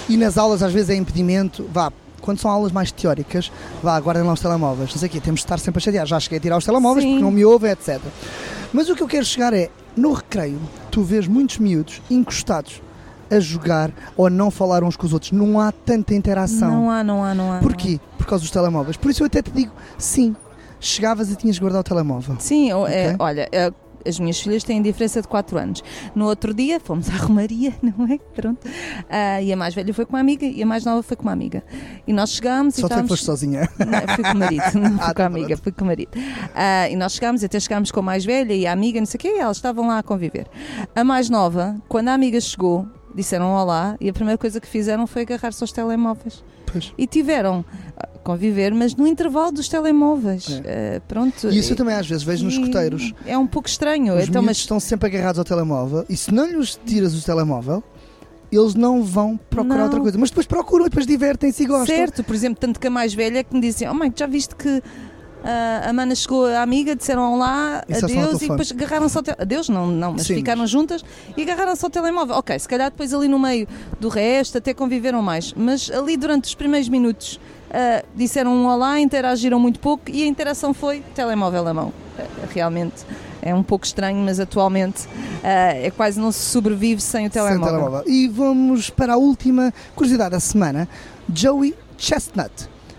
E nas aulas às vezes é impedimento, vá, quando são aulas mais teóricas, vá, guardem lá os telemóveis, não sei o quê, temos de estar sempre a chatear, já cheguei a tirar os telemóveis Sim. porque não me ouvem, etcétera. Mas o que eu quero chegar é, no recreio, tu vês muitos miúdos encostados a jogar ou a não falar uns com os outros, não há tanta interação. Não há, não há, não há. Porquê? Por causa dos telemóveis. Por isso eu até te digo, sim, chegavas e tinhas de guardar o telemóvel. Sim, eu- é, Ok. olha, é, as minhas filhas têm diferença de quatro anos. No outro dia fomos à Romaria, não é? Pronto. Ah, e a mais velha foi com uma amiga e a mais nova foi com uma amiga. E nós chegámos e Só tu é que estávamos... foste sozinha. Não, fui com o marido, não fui Ah, com a tá amiga, pronto. fui com o marido. Ah, e nós chegámos, até chegámos com a mais velha e a amiga, não sei o quê, e elas estavam lá a conviver. A mais nova, quando a amiga chegou, disseram olá e a primeira coisa que fizeram foi agarrar-se aos telemóveis. Pois. E tiveram a conviver, mas no intervalo dos telemóveis. Ah, pronto. E isso eu também às vezes vejo nos E escuteiros. É um pouco estranho. Os Então, miúdos mas estão sempre agarrados ao telemóvel e se não lhes tiras o telemóvel, eles não vão procurar Não. outra coisa. Mas depois procuram e depois divertem-se e gostam. certo, por exemplo, tanto que a mais velha que me dizia, oh mãe, já viste que ah, a mana chegou, a amiga, disseram olá, E só estão ao adeus, e telefone. depois agarraram-se ao telemóvel. Adeus, não, não, mas Sim, ficaram juntas e agarraram-se ao telemóvel. Ok, se calhar depois ali no meio do resto até conviveram mais, mas ali durante os primeiros minutos ah, disseram um olá, interagiram muito pouco e a interação foi telemóvel na mão. Ah, realmente é um pouco estranho, mas atualmente ah, é quase não se sobrevive sem o Sem telemóvel. telemóvel. E vamos para a última curiosidade da semana. Joey Chestnut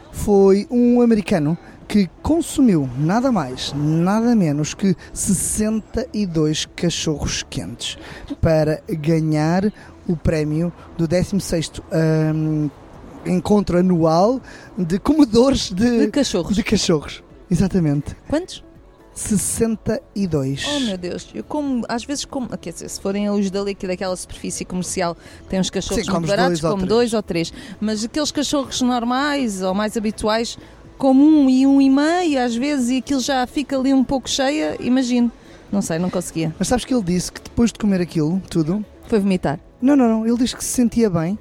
foi um americano que consumiu nada mais, nada menos que sessenta e dois cachorros quentes para ganhar o prémio do décimo sexto hum, encontro anual de comedores de, De cachorros. de cachorros. Exatamente. Quantos? sessenta e dois. Oh meu Deus, eu como, às vezes como, quer dizer, se forem os dali aqui daquela superfície comercial que tem uns cachorros Sim, muito comes baratos, dois ou como três. dois ou três, mas aqueles cachorros normais ou mais habituais, como um e um e meio às vezes e aquilo já fica ali um pouco cheia, imagino, não sei, não conseguia, Mas sabes que ele disse que depois de comer aquilo, tudo, foi vomitar. não, não, não, ele disse que se sentia bem,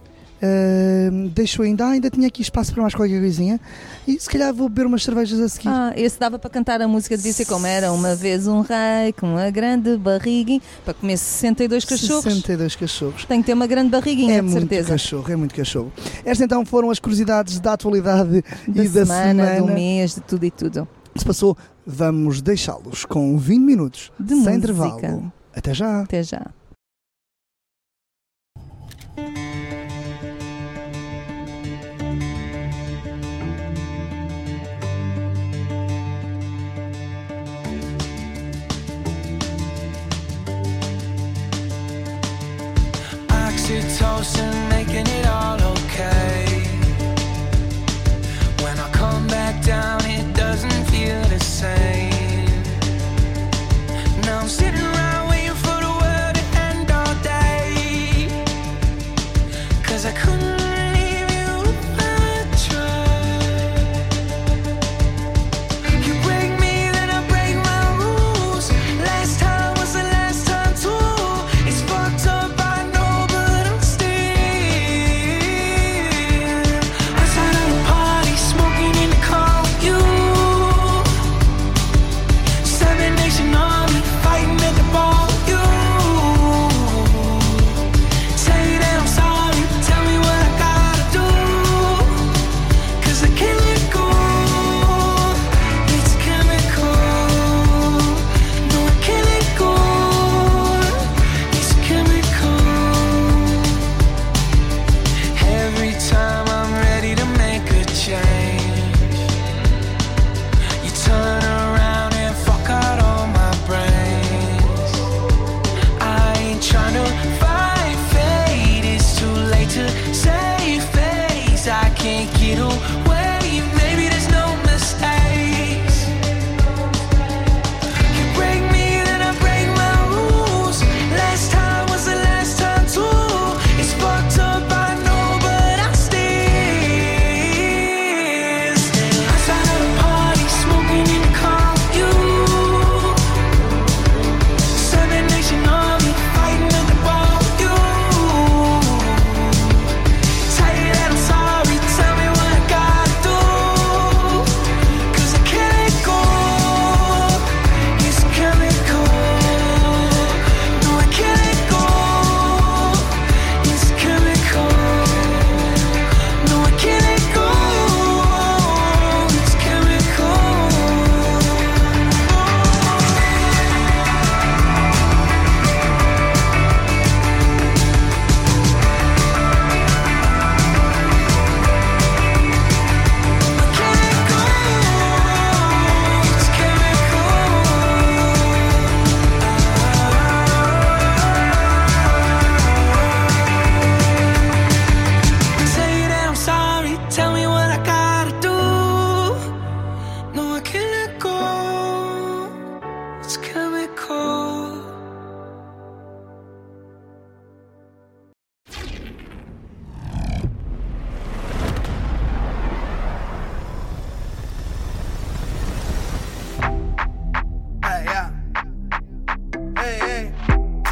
uh, deixou ainda, ah, ainda tinha aqui espaço para mais qualquer coisinha e se calhar vou beber umas cervejas a seguir. Ah, esse dava para cantar a música, devia ser como era, uma vez um rei com uma grande barriguinha, para comer sessenta e dois cachorros, sessenta e dois cachorros. tem que ter uma grande barriguinha, É de muito certeza. cachorro, é muito cachorro. Estas então foram as curiosidades da atualidade Da e da semana, semana. do mês, de tudo e tudo. que se passou. Vamos deixá-los com vinte minutos De sem música. intervalo. Até já. Até já. Oxytocin making it all okay. When I come back down, it doesn't feel the same. Now I'm sitting around waiting for the world to end all day. 'Cause I couldn't leave you if I tried. You break me, then I break my rules. Last time was the last time too. It's fucked up, I know, but I'm still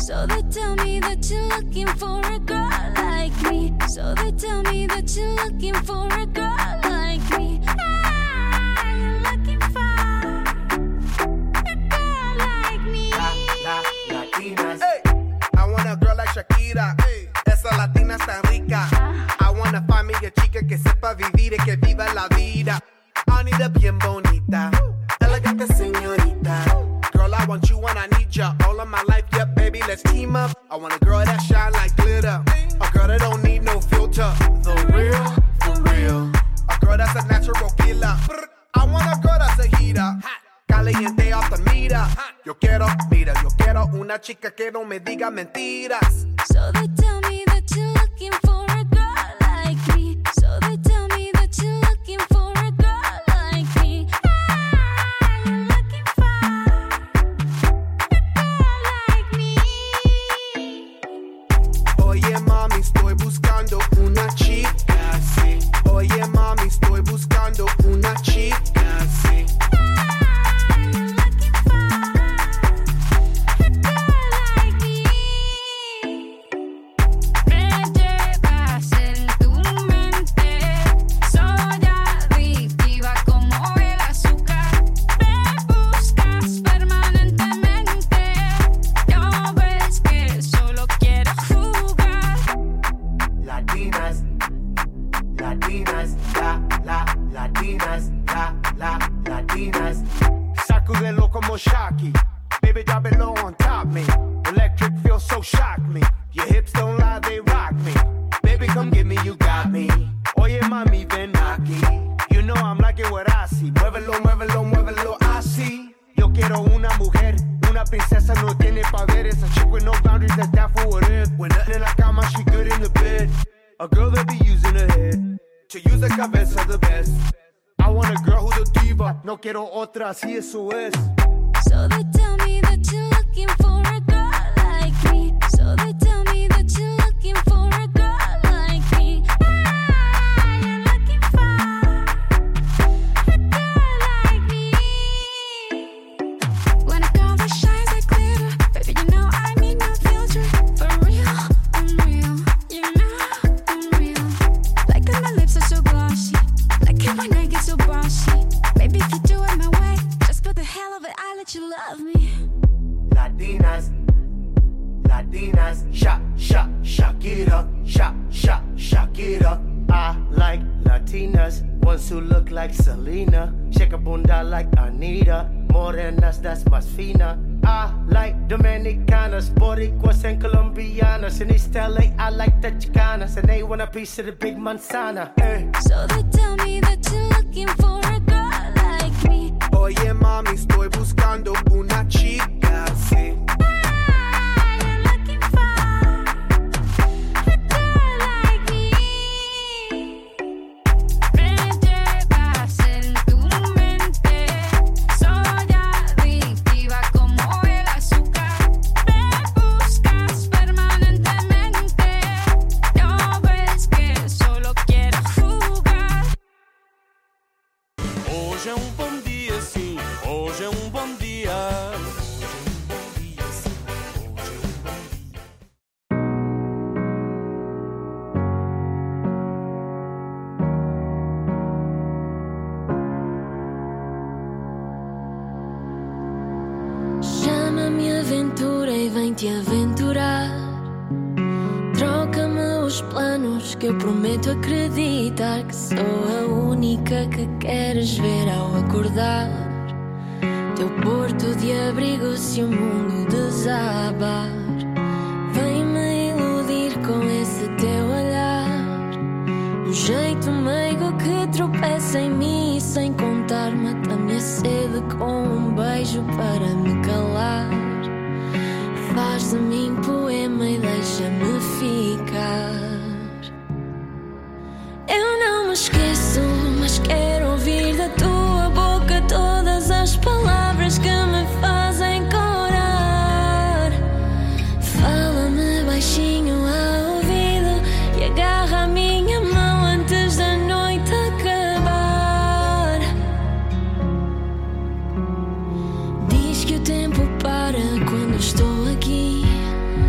So they tell me that you're looking for a girl like me. So they tell me that you're looking for a girl like me. Ah, you're looking for a girl like me. La, la, latinas. Hey, I want a girl like Shakira. Hey, esa latina está rica. I wanna find me a chica que sepa vivir y que viva la vida. I need a bien bonita, elegante señorita. Girl, I want you and I need ya all of my life, yeah, baby, let's team up. I want a girl that shine like glitter, a girl that don't need no filter. The real, for real. A girl that's a natural killer. I want a girl that's a heater, caliente off the meter. Yo quiero, mira, yo quiero una chica que no me diga mentiras. So they tell me that you're looking for a girl like me. So they tell me that you're looking for a girl like me. Ah, you're looking for a girl like me. Oye mami, estoy buscando una chica, sí. Oye mami, estoy buscando una chica, sí. Ah, you're looking for a girl like me. Me llevas en tu mente, soy adictiva como el azúcar. Me buscas permanentemente, ya ves que solo quiero jugar. Latinas, latinas, la, la, latinas, la, la, latinas. Sacudelo como Shaki, baby drop it low on top me. Electric feels so shock me. Your hips don't lie, they rock me. Baby come get me, you got me. Oye mami, ven aquí. You know I'm liking what I see. Muévelo, muévelo, muévelo, así. Yo quiero una mujer, una princesa no tiene poderes. A chick with no boundaries, that's down for what is. When nothing in la cama, she good in the bed. A girl that be using her head to use the cabeza the best. I want a girl who's a diva. No quiero otra, así eso es. So they tell me that you're looking for a girl like me. So they tell me that you're looking for a girl like me. Ah, you're looking for a girl like me. When a girl that shines like glitter, baby, you know I need no filter. For real, I'm real. You know I'm real. Like that my lips are so glossy. Like it when I get so bossy. Baby, if you do it my way, just for the hell of it, I let you love me. Latinas, Latinas, sha, sha, Shakira, sha, sha, Shakira. I like Latinas, ones who look like Selena, shake a bunda like Anita, morenas that's más fina. I like Dominicanas, Boricuas and Colombianas. In East L A, I like the Chicanas, and they want a piece of the big manzana. Eh. So they tell me that you're looking for a girl like me. Oye mami, estoy buscando una chica, sí. Ah, you're looking for a girl like me. Me llevas en tu mente, soy adictiva como el azúcar. Me buscas permanentemente, ya ves que solo quiero jugar. Hoje é um bom dia, sim. Hoje é um bom dia. Chama-me aventura e vem-te aventurar. Troca-me os planos que eu prometo acreditar que sou a única que queres ver ao acordar. Teu porto de abrigo se o mundo desabar. Vem-me iludir com esse teu olhar. Um jeito meigo que tropeça em mim e sem contar mata-me a sede com um beijo para me calar. Faz de mim poema e deixa-me ficar. Eu não me esqueço, mas quero ouvir da tua boca todas as palavras que me fazem corar. Fala-me baixinho ao ouvido e agarra a minha mão antes da noite acabar. Diz que o tempo para quando estou aqui,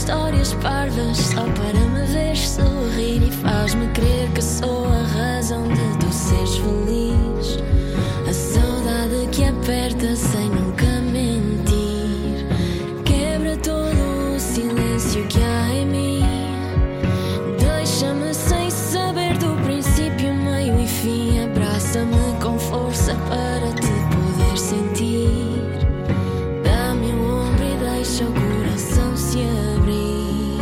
histórias parvas só para me ver sorrir e faz-me crer que sou a razão de tu seres feliz. A saudade que aperta sem nunca mentir, quebra todo o silêncio que há em mim. Deixa-me sem saber do princípio, meio e fim. Abraça-me com força para te poder sentir. Dá-me um ombro e deixa o coração se abrir.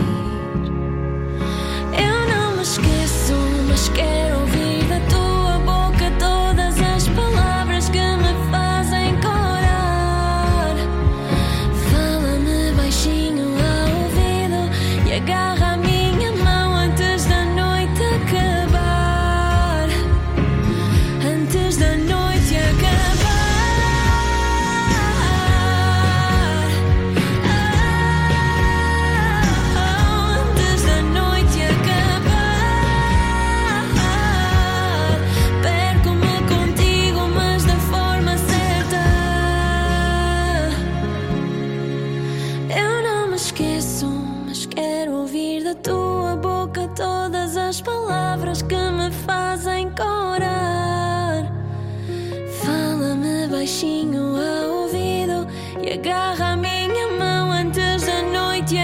Eu não me esqueço, mas quero ouvir da tua boca todas as palavras que me fazem corar. Fala-me baixinho ao ouvido e agarra a minha mão antes da noite acabar. Antes da noite acabar. Antes da noite acabar. Perco-me contigo, mas da forma certa. Eu não me esqueço, mas quero ouvir da tua boca todas as palavras que me fazem corar. Fala-me baixinho ao ouvido e agarra a minha mão antes da noite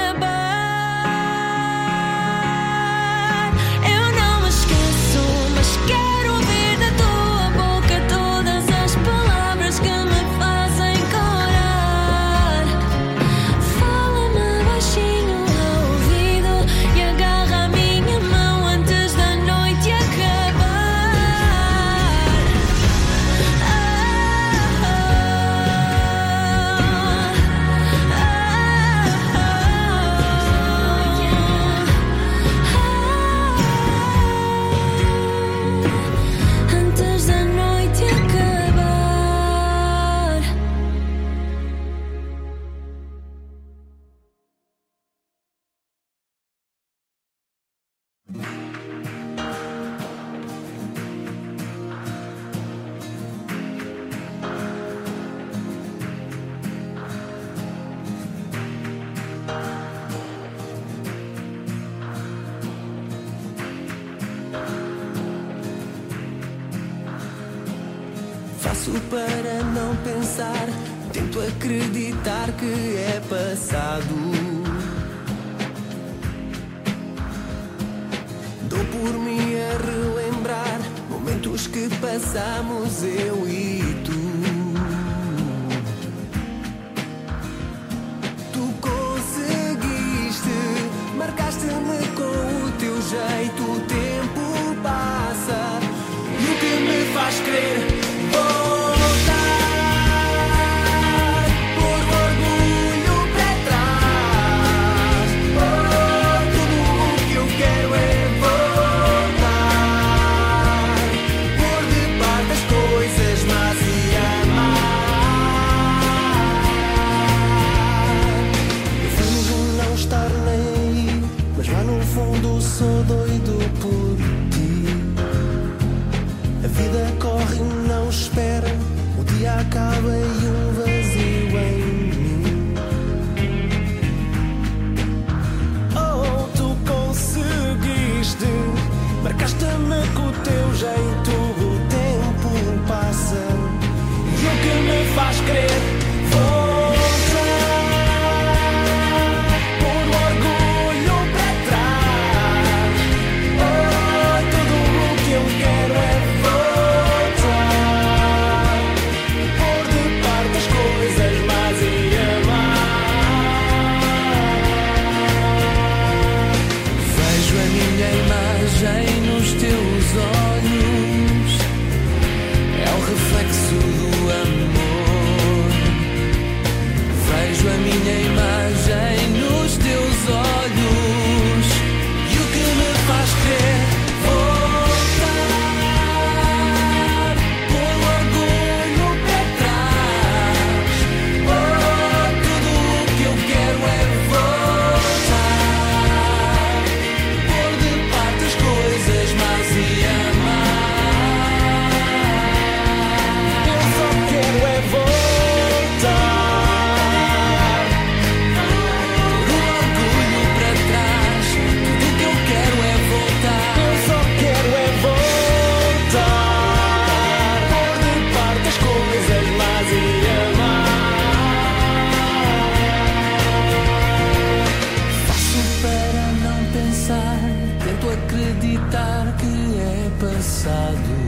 acabar. Eu não me esqueço, mas quero ouvir da tua boca todas as palavras que me fazem corar. Fala-me baixinho ao ouvido e agarra a minha mão antes da noite acabar. Antes da noite acabar. Faço para não pensar, tento acreditar que é passado. Dou por mim a relembrar momentos que passamos eu e tu. Tu conseguiste, marcaste-me com o teu jeito. O tempo passa e o que me faz crer voltar, por orgulho para trás. Oh, tudo o que eu quero é voltar, pôr de parte as coisas más e amar. Eu finjo não estar nem aí, mas lá no fundo sou doido por ti. A vida corre e não espera, o dia acaba e um vazio em mim. Oh, tu conseguiste, marcaste-me com o teu jeito. O tempo passa e o que me faz querer voltar, por orgulho para trás. Oh, tudo o que eu quero é voltar, pôr de parte as coisas más e amar. Vejo a minha imagem nos teus olhos, é o reflexo do amor. passado.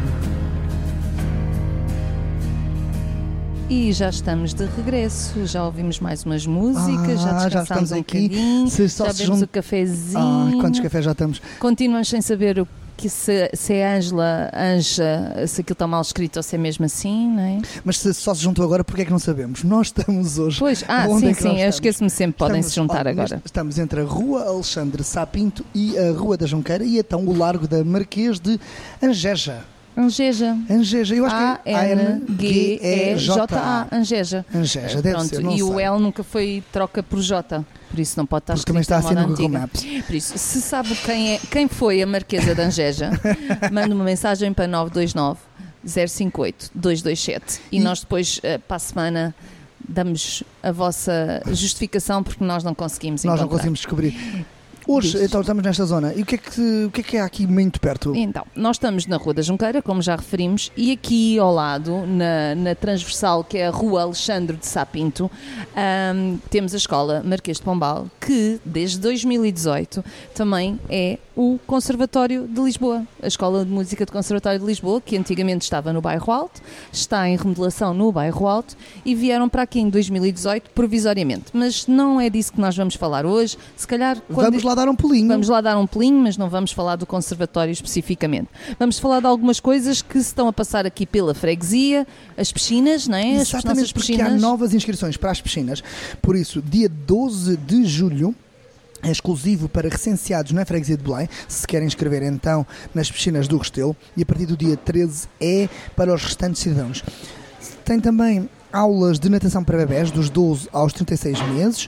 E já estamos de regresso, já ouvimos mais umas músicas, Ah, já já descansámos estamos um aqui. bocadinho, Se só já se bebemos jun- o cafezinho. Ah, quantos cafés já estamos? Continuamos sem saber o que se, se é Ângela, Anja, se aquilo está mal escrito ou se é mesmo assim, não é? Mas se só se juntou agora, porque é que não sabemos? Nós estamos hoje. Pois, ah, Onde sim, é que sim, nós eu estamos? esqueço-me sempre, podem Estamos- se juntar olha, agora. neste- Estamos entre a Rua Alexandre Sá Pinto e a Rua da Junqueira e então o Largo da Marquês de Angeja. Angeja. Angeja, eu acho A que é N G E J A. A Angeja. Angeja, deve Pronto, ser, não e sei. o L nunca foi troca por J, por isso não pode estar Porque também escrito está em assim moda no Google antiga. Maps. Por isso, se sabe quem, é, quem foi a Marquesa de Angeja, manda uma mensagem para nove dois nove, zero cinco oito, dois dois sete e, E- nós depois, eh, para a semana, damos a vossa justificação porque nós não conseguimos Nós não encontrar. conseguimos descobrir. Hoje, Diz. então, estamos nesta zona. E o que é que, o que, é, que é aqui muito perto? Então, nós estamos na Rua da Junqueira, como já referimos, e aqui ao lado, na, na transversal, que é a Rua Alexandre de Sá Pinto, ahm, temos a Escola Marquês de Pombal, que desde dois mil e dezoito também é o Conservatório de Lisboa. A Escola de Música do Conservatório de Lisboa, que antigamente estava no Bairro Alto, está em remodelação no Bairro Alto, e vieram para aqui em dois mil e dezoito provisoriamente. Mas não é disso que nós vamos falar hoje. Se calhar... quando- Vamos lá dar um pulinho. Vamos lá dar um pelinho, mas não vamos falar do conservatório especificamente. Vamos falar de algumas coisas que se estão a passar aqui pela freguesia, as piscinas, não é? As Exatamente, nossas porque piscinas. há novas inscrições para as piscinas. Por isso, dia doze de julho, é exclusivo para recenseados na freguesia de Belém. Se se querem inscrever então nas piscinas do Restelo. E a partir do dia treze é para os restantes cidadãos. Tem também aulas de natação para bebés dos doze aos trinta e seis meses.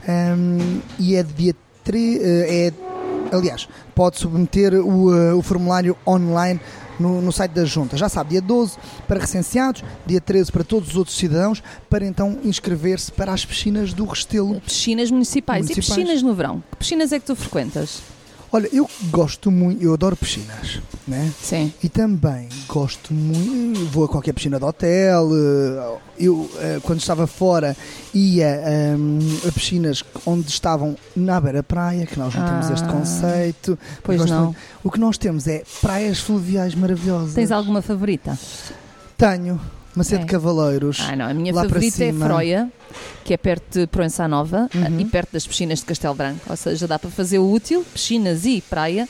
hum, e é de dia treze... É, aliás, pode submeter o, uh, o formulário online no, no site da Junta. Já sabe, dia doze para recenseados, dia treze para todos os outros cidadãos, para então inscrever-se para as piscinas do Restelo. Piscinas municipais. Municipais. E piscinas no verão? Que piscinas é que tu frequentas? Olha, eu gosto muito, eu adoro piscinas, né? Sim. E também gosto muito, vou a qualquer piscina de hotel, eh, eu eh, quando estava fora ia hum, a piscinas onde estavam na beira-praia, que nós não temos Ah, este conceito. pois Gosto não. muito. O que nós temos é praias fluviais maravilhosas. Tens alguma favorita? Tenho, Macedo É. Cavaleiros. Ah, não. A minha lá para favorita é cima. Froia, que é perto de Proença Nova Uhum. e perto das piscinas de Castelo Branco. Ou seja, dá para fazer o útil, piscinas e praia.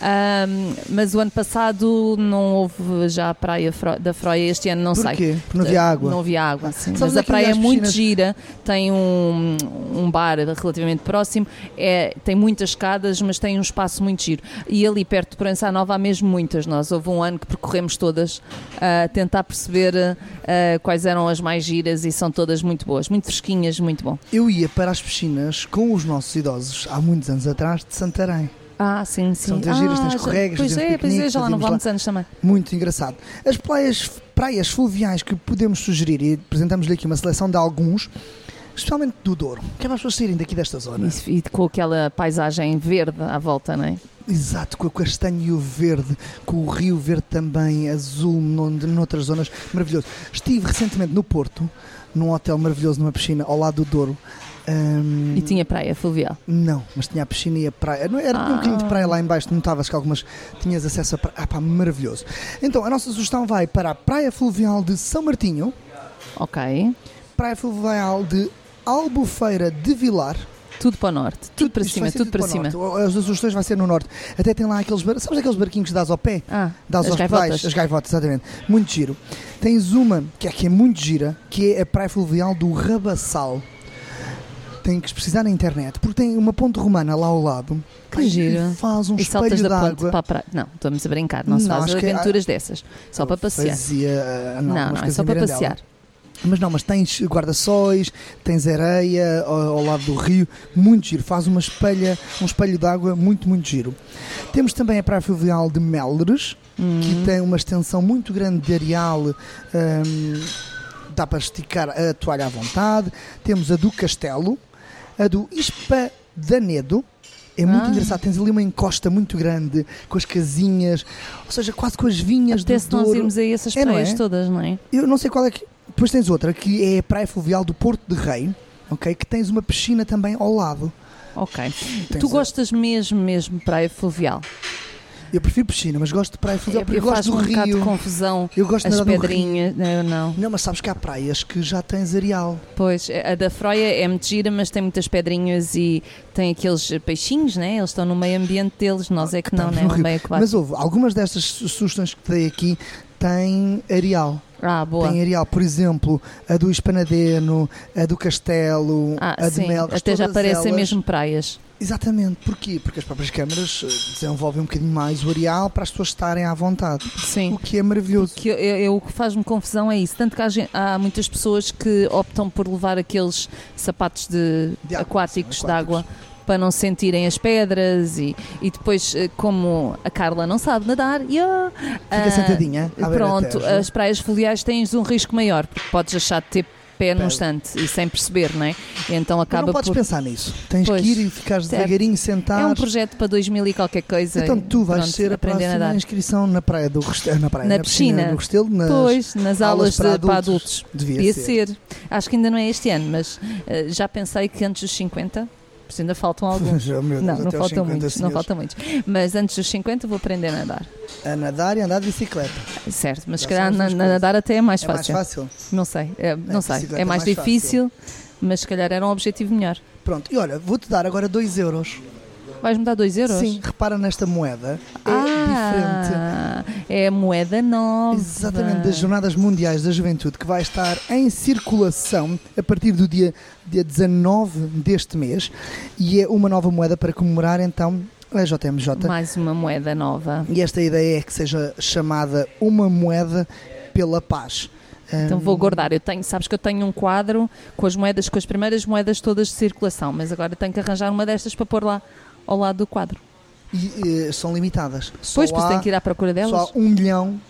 Ahm, mas o ano passado não houve já a praia Fro- da Froia. Este ano não sei. Porquê? Porque não havia água. Não havia água, sim. Sabes Mas a aqui praia é as muito piscinas- gira, tem um, um bar relativamente próximo, é, tem muitas escadas, mas tem um espaço muito giro. E ali perto de Proença Nova há mesmo muitas. Nós houve um ano que percorremos todas a tentar perceber ah, quais eram as mais giras e são todas muito boas, muito fresquinhas, muito bom. Eu ia para as piscinas com os nossos idosos há muitos anos atrás de Santarém. Ah, sim, sim. São muitas giras, ah, tens já- escorregas, Pois fazemos é, pois é, piqueniques, já lá não fazíamos vou há lá- muitos anos também. Muito engraçado. As praias, praias fluviais que podemos sugerir, e apresentamos-lhe aqui uma seleção de alguns, especialmente do Douro, que é para as pessoas saírem daqui desta zona. E, e com aquela paisagem verde à volta, não é? Exato, com o castanho e o verde, com o rio verde também, azul, onde, noutras zonas, maravilhoso. Estive recentemente no Porto, num hotel maravilhoso, numa piscina ao lado do Douro. Hum, E tinha praia fluvial. Não, mas tinha a piscina e a praia. Não, era Ah. um bocadinho de praia lá em baixo, notavas que algumas tinhas acesso a praia. Ah, pá, maravilhoso. Então, a nossa sugestão vai para a Praia Fluvial de São Martinho, Ok. Praia Fluvial de Albufeira de Vilar. Tudo para o norte. Tudo para Isto cima, vai ser tudo para o cima. norte. As sugestões vai ser no norte. Até tem lá aqueles barcos, sabes aqueles barquinhos que dás ao pé? Ah, Dás as aos gaivotas. pedais, as gaivotas, exatamente. Muito giro. Tens uma que é, que é muito gira, que é a Praia Fluvial do Rabassal. Tem que pesquisar na internet, porque tem uma ponte romana lá ao lado. Que Ai, giro. e faz um E saltas espelho da de ponte água. para a praia. Não, estamos a brincar. Não, se Não, faz acho que é- aventuras dessas. Só para passear. Fazia, ah, Não, umas não, é coisas só em para Mirandela. passear. Mas não, mas tens guarda-sóis, tens areia ao, ao lado do rio, muito giro. Faz uma espelha, um espelho de água muito, muito giro. Temos também a Praia Fluvial de Melres, Hum. que tem uma extensão muito grande de areal, hum, dá para esticar a toalha à vontade. Temos a do Castelo, a do Espadanedo. É muito Ah. engraçado, tens ali uma encosta muito grande, com as casinhas, ou seja, quase com as vinhas Até do se nós Douro. irmos a essas É, não praias é? todas, não é? Eu não sei qual é que... Depois tens outra, que é a Praia Fluvial do Porto de Rei, ok? Que tens uma piscina também ao lado. Ok. Tens Tu a- gostas mesmo, mesmo de praia fluvial? Eu prefiro piscina, mas gosto de praia fluvial porque eu gosto faço do um bocado de rio. confusão. Eu gosto de As nadar no pedrinhas, eu não. Não, mas sabes que há praias que já tens areal. Pois, a da Froia é muito gira, mas tem muitas pedrinhas e tem aqueles peixinhos, né? Eles estão no meio ambiente deles, nós é que não, né? no No rio. meio aquático. Mas houve, algumas destas su- sugestões que te dei aqui têm areal. Ah, boa. Tem areal, por exemplo, a do Hispanadeno, a do Castelo, Ah, a de sim, Melgas, até já todas parecem elas- mesmo praias. Exatamente, porquê? Porque as próprias câmaras eh, desenvolvem um bocadinho mais o areal para as pessoas estarem à vontade, Sim. o que é maravilhoso. Que eu, eu- o que faz-me confusão é isso. Tanto que há, gen- há muitas pessoas que optam por levar aqueles sapatos de, De água, aquáticos, sim, de água para não sentirem as pedras e, e depois, eh, como a Carla não sabe nadar, yeah, Fica ah, sentadinha à beira da pronto, Tejo. as praias fluviais têm um risco maior, porque podes deixar de ter pé num Pé. instante e sem perceber, não é? E então Mas acaba não podes por... pensar nisso. Tens Pois, que ir e ficar certo. devagarinho, É sentar. um projeto para dois mil e qualquer coisa. Então e tu vais pronto, ser a aprender a próxima nadar. inscrição na praia do Restelo, na praia, Na na piscina, piscina. do Restelo, nas Pois, nas aulas de- para adultos. Devia, Devia ser. ser. Acho que ainda não é este ano, mas eh, já pensei que antes dos cinquenta, porque ainda faltam alguns. Oh, meu Deus, Não, até não aos faltam cinquenta, muitos, não senhores. faltam muitos. Mas antes dos cinquenta vou aprender a nadar. A nadar e andar de bicicleta. Certo, mas se Já calhar são as na, duas na coisas. nadar até é mais É mais fácil. fácil? Não sei, é, não a sei. bicicleta É é mais, mais difícil, mas se calhar era um objetivo melhor. Pronto, e olha, vou-te dar agora dois euros. Vais-me dar dois euros? Sim, repara nesta moeda. É diferente. ah, é a moeda nova. Exatamente, das Jornadas Mundiais da Juventude, que vai estar em circulação a partir do dia, dia dezanove deste mês, e é uma nova moeda para comemorar então a J M J. Mais uma moeda nova. E esta ideia é que seja chamada uma moeda pela paz. Então Hum, vou guardar. Eu tenho, sabes que eu tenho um quadro com as moedas, com as primeiras moedas todas de circulação, mas agora tenho que arranjar uma destas para pôr lá ao lado do quadro. E eh, são limitadas. Só Depois, depois há- tenho que ir à procura delas. Só há um milhão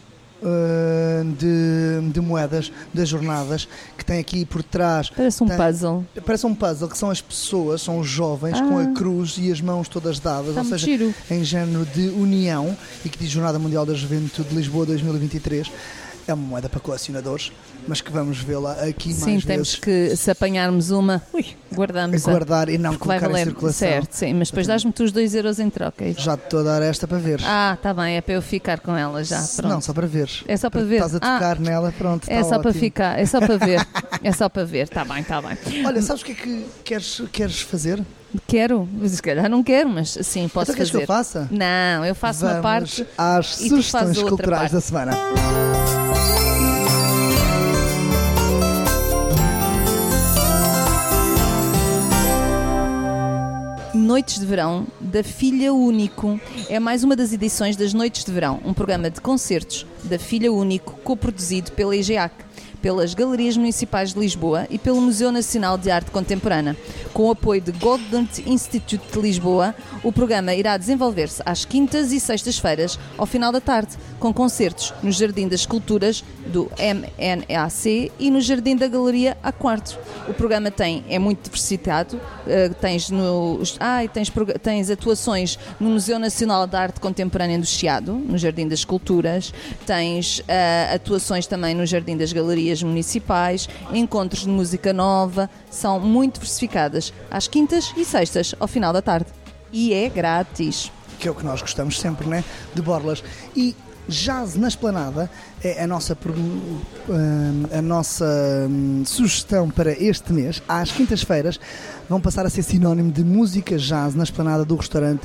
uh, de, de moedas das jornadas que tem aqui por trás. Parece um tem- puzzle. Parece um puzzle, que são as pessoas, são os jovens Ah. com a cruz e as mãos todas dadas, Está ou muito seja, giro. em género de união, e que diz Jornada Mundial da Juventude de Lisboa dois mil e vinte e três. É uma moeda para colecionadores, mas que vamos vê-la aqui Sim, mais temos vezes. que, se apanharmos uma, ui, guardamos a. Guardar e não Porque vai colocar em valer, circulação. certo, sim, mas depois dás-me tu os dois euros em troca. é isso? Já te estou a dar esta para ver. Ah, está bem, é para eu ficar com ela já. Se- Pronto. Não, só para ver. É só para Porque ver. Estás a tocar nela, pronto. É está só para ótimo. ficar, é só para ver. É só para ver, está bem, está bem. Olha, sabes o que é que queres, queres fazer? Quero, mas se calhar não quero, mas sim, posso Então queres fazer. que eu faça? Não, eu faço uma Vamos parte. às e tu fazes sugestões a outra culturais parte. da semana. Noites de Verão da Filha Único. É mais uma das edições das Noites de Verão, um programa de concertos da Filha Único, coproduzido pela I G A C, pelas Galerias Municipais de Lisboa e pelo Museu Nacional de Arte Contemporânea. Com o apoio de Goddard Institute de Lisboa, o programa irá desenvolver-se às quintas e sextas-feiras, ao final da tarde, com concertos no Jardim das Esculturas do M N A C e no Jardim da Galeria A Quarto. O programa tem, é muito diversificado, uh, tens, no, ah, e tens, tens atuações no Museu Nacional de Arte Contemporânea do Chiado, no Jardim das Esculturas, tens uh, atuações também no Jardim das Galerias Municipais, encontros de música nova, são muito diversificadas, às quintas e sextas, ao final da tarde. E é grátis. Que é o que nós gostamos sempre, né? De borlas. E Jazz na Esplanada é a nossa, pro- hum, a nossa hum, sugestão para este mês. Às quintas-feiras vão passar a ser sinónimo de música jazz na Esplanada do restaurante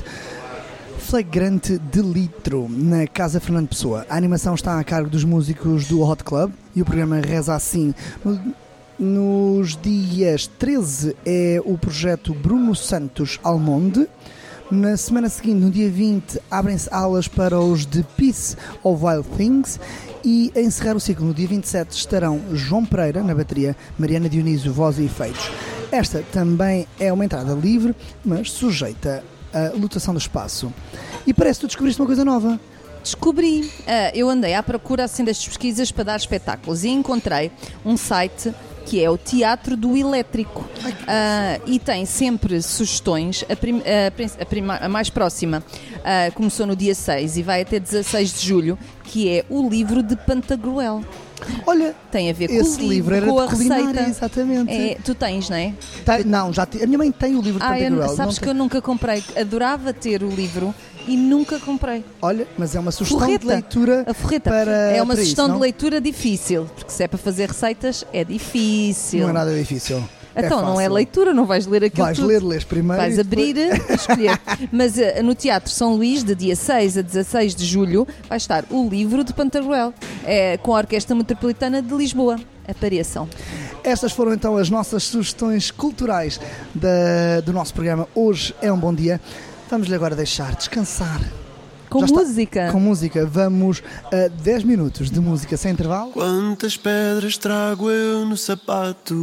Flagrante de Litro, na Casa Fernando Pessoa. A animação está a cargo dos músicos do Hot Club e o programa reza assim. No- Nos dias treze é o projeto Bruno Santos Almonde. Na semana seguinte, no dia vinte, abrem-se aulas para os The Peace of Wild Things. E a encerrar o ciclo, no dia vinte e sete, estarão João Pereira na bateria, Mariana Dionísio, voz e efeitos. Esta também é uma entrada livre, mas sujeita à lotação do espaço. E parece que tu descobriste uma coisa nova. Descobri, ah, eu andei à procura assim das pesquisas para dar espetáculos e encontrei um site que é o Teatro do Elétrico. Ah, e tem sempre sugestões. A, prim- a prin- a prima- a mais próxima ah, começou no dia seis e vai até dezasseis de julho, que é o livro de Pantagruel. Olha, Tem a ver com esse o livro, livro era com a de culinária, receita. exatamente. É, tu tens, não é? Tá- não, já te- a minha mãe tem o livro de Ah, eu, Pantagruel. sabes não que eu nunca comprei. Adorava ter o livro e nunca comprei. Olha, mas é uma sugestão Forreta. de leitura A forreta para é uma para sugestão isso, de não? leitura difícil, porque se é para fazer receitas é difícil. Não é nada difícil. Então é não é fácil. leitura, não vais ler aquilo Vais tudo. ler, lês primeiro. Vais e abrir depois- e escolher. Mas uh, no Teatro São Luís, de dia seis a dezasseis de julho, vai estar o livro de Pantagruel, é, com a Orquestra Metropolitana de Lisboa. Apareçam. Estas foram então as nossas sugestões culturais da- do nosso programa. Hoje é um bom dia. Vamos-lhe agora deixar descansar. Com Já está? música. Com música. Vamos a dez minutos de música sem intervalo. Quantas pedras trago eu no sapato?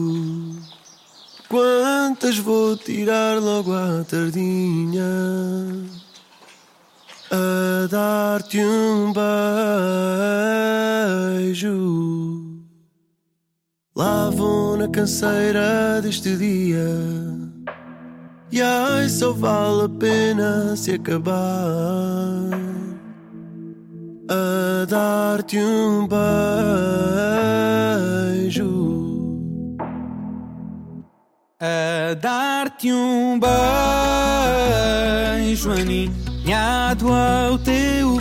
Quantas vou tirar logo à tardinha? A dar-te um beijo. Lá vou na canseira deste dia. E ai, só vale a pena se acabar. A dar-te um beijo. A dar-te um beijo aninhado ao teu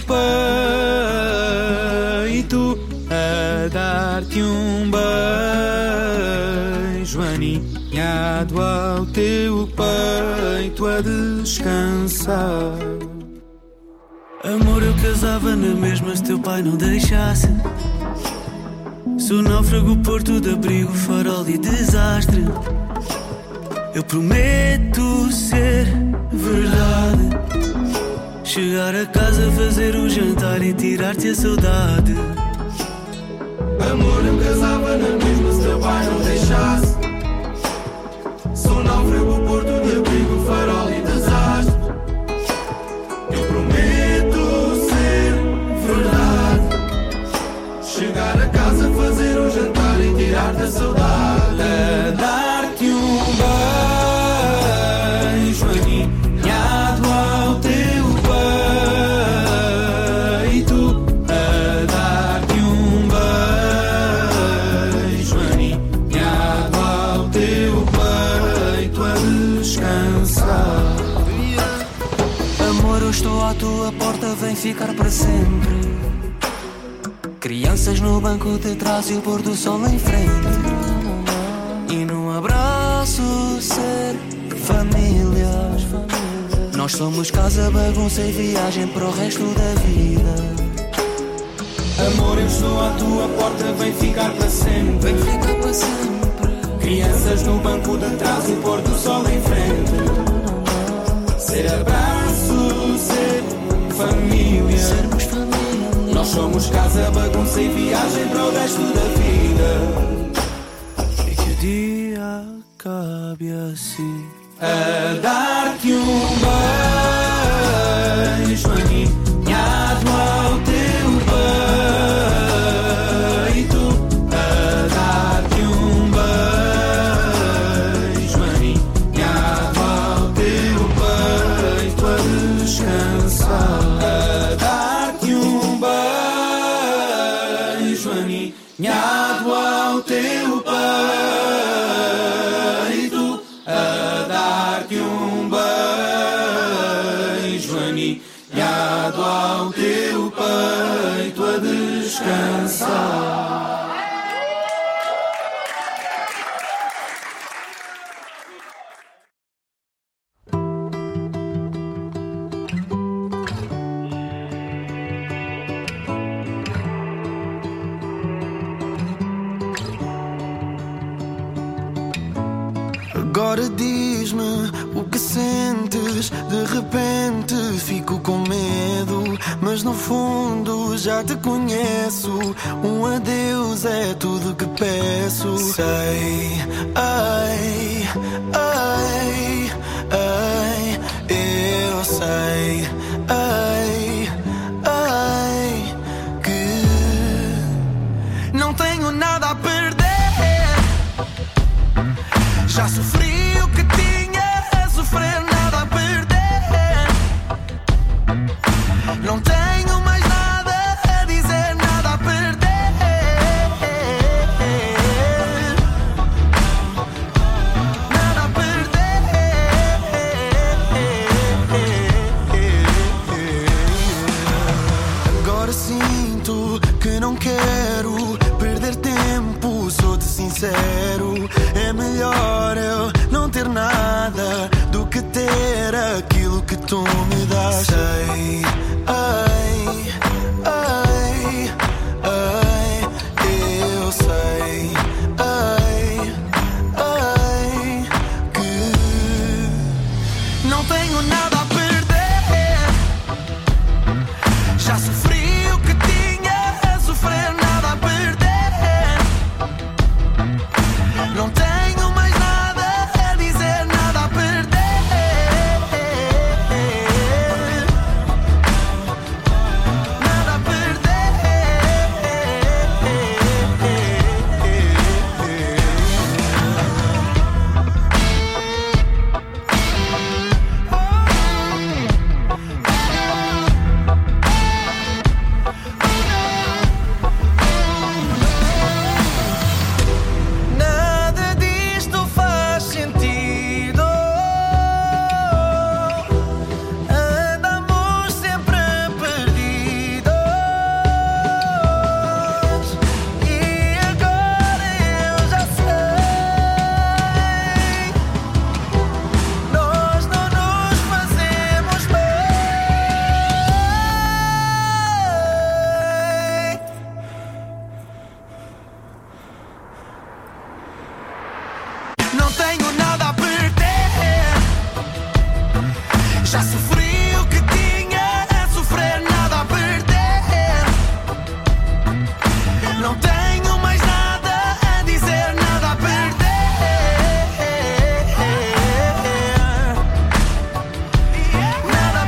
peito. A dar-te um beijo aninhado ao teu peito a descansar. Amor, eu casava na mesma se teu pai não deixasse. Sou náufrago, porto de abrigo, farol e desastre. Eu prometo ser verdade. Chegar a casa, fazer o jantar e tirar-te a saudade. Amor, eu casava na mesma se teu pai não deixasse. Sou náufrago, porto de abrigo, farol e desastre. Eu prometo ser verdade. Chegar a casa, fazer o jantar e tirar-te a saudade. A dar-te um beijo aninhado ao teu peito. A dar-te um beijo aninhado ao teu peito a descansar. Amor, eu estou à tua porta, vem ficar para sempre. Crianças no banco de trás e o pôr do sol em frente. E num abraço ser família. Nós somos casa, bagunça e viagem para o resto da vida. Amor, eu estou à tua porta, vem ficar para sempre. Vem ficar para sempre. Crianças no banco de trás e o pôr do sol em frente. Ser abraço, ser família. Sermos família. Nós somos casa, bagunça e viagem para o resto da vida. E que o dia acabe assim. A dar-te um beijo aninhado ao teu peito. A dar-te um beijo aninhado ao teu peito a descansar. A dar-te um beijo aninhado ao teu peito. A dar-te um beijo aninhado ao teu peito a descansar. Agora diz-me o que sentes. De repente fico com medo, mas no fundo já te conheço. Um adeus é tudo que peço. Sei, ai, ai, ai, eu sei, ai, ai, que não tenho nada a perder. Já sofri o que tinha a sofrer, nada a perder. Não tenho mais nada a dizer, nada a perder. Nada a perder. tu me das. Sei, ai, ai, ai, eu sei, ai, ai, que não tenho nada a perder. Já sofri o que tinha a sofrer, nada a perder. Não tenho mais nada a dizer, nada a perder. Nada a perder. Nada disto faz sentido. Andamos sempre perdidos. E agora eu já sei. Nós não nos fazemos bem. Não tenho nada a perder. Já sofri o que tinha a sofrer, nada a perder. Não tenho mais nada a dizer, nada a perder. Nada a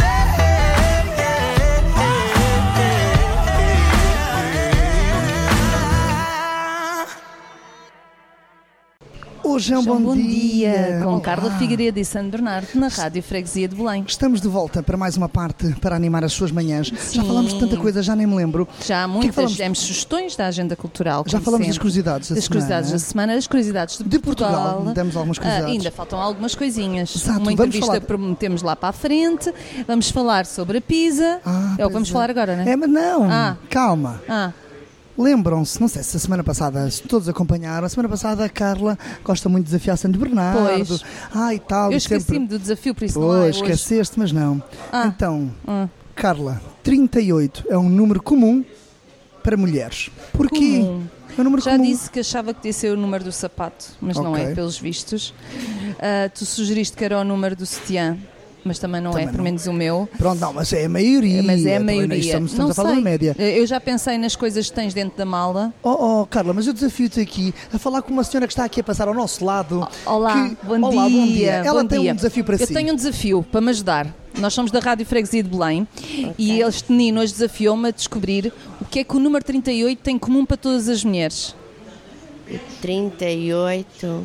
perder. Hoje é um Bom, bom, dia, com Olá. Carla Figueiredo e Sandro Bernardo na Rádio Freguesia de Belém. Estamos de volta para mais uma parte para animar as suas manhãs. Já Sim. falámos de tanta coisa, já nem me lembro. Já há que muitas, falamos? demos sugestões da agenda cultural. Já como falamos das sempre. curiosidades da Das semana. curiosidades da semana, as curiosidades de, De Portugal, demos algumas Ah, curiosidades. ainda faltam algumas coisinhas. Exato, Uma vamos entrevista falar- prometemos lá para a frente. Vamos falar sobre a Pisa. Ah, é o que pois vamos é. falar agora, não é? É, mas não, Ah. calma. Ah, Lembram-se, não sei se a semana passada, se todos acompanharam, a semana passada a Carla gosta muito de desafiar Sandro Bernardo. Pois. Ah, e tal. eu e sempre... esqueci-me do desafio, por isso não é Pois, hoje. esqueceste, mas não. Ah. Então, Ah. Carla, trinta e oito é um número comum para mulheres. Porquê? Comum. É um número Já comum. disse que achava que podia ser o número do sapato, mas não Ok. é, pelos vistos. Ah, tu sugeriste que era o número do sutiã, mas também não Também é, pelo não. menos o meu. Pronto, não, mas é a maioria. Mas é a Também maioria. Estamos, estamos não a falar sei. da média. Eu já pensei nas coisas que tens dentro da mala. Oh, oh, Carla, mas eu desafio-te aqui a falar com uma senhora que está aqui a passar ao nosso lado. Olá, que- bom, Olá, dia. bom dia. Ela bom tem dia. um desafio para Eu si. tenho um desafio para me ajudar. Nós somos da Rádio Freguesia de Belém e este menino hoje desafiou-me a descobrir o que é que o número trinta e oito tem em comum para todas as mulheres. trinta e oito.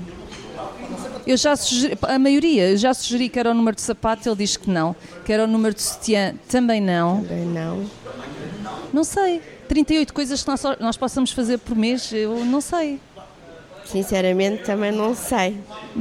Eu já sugeri, a maioria, eu já sugeri que era o número de sapato, ele diz que não. Que era o número de sutiã, também não. Também não. Não sei. trinta e oito coisas que nós, nós possamos fazer por mês, eu não sei. Sinceramente também não sei.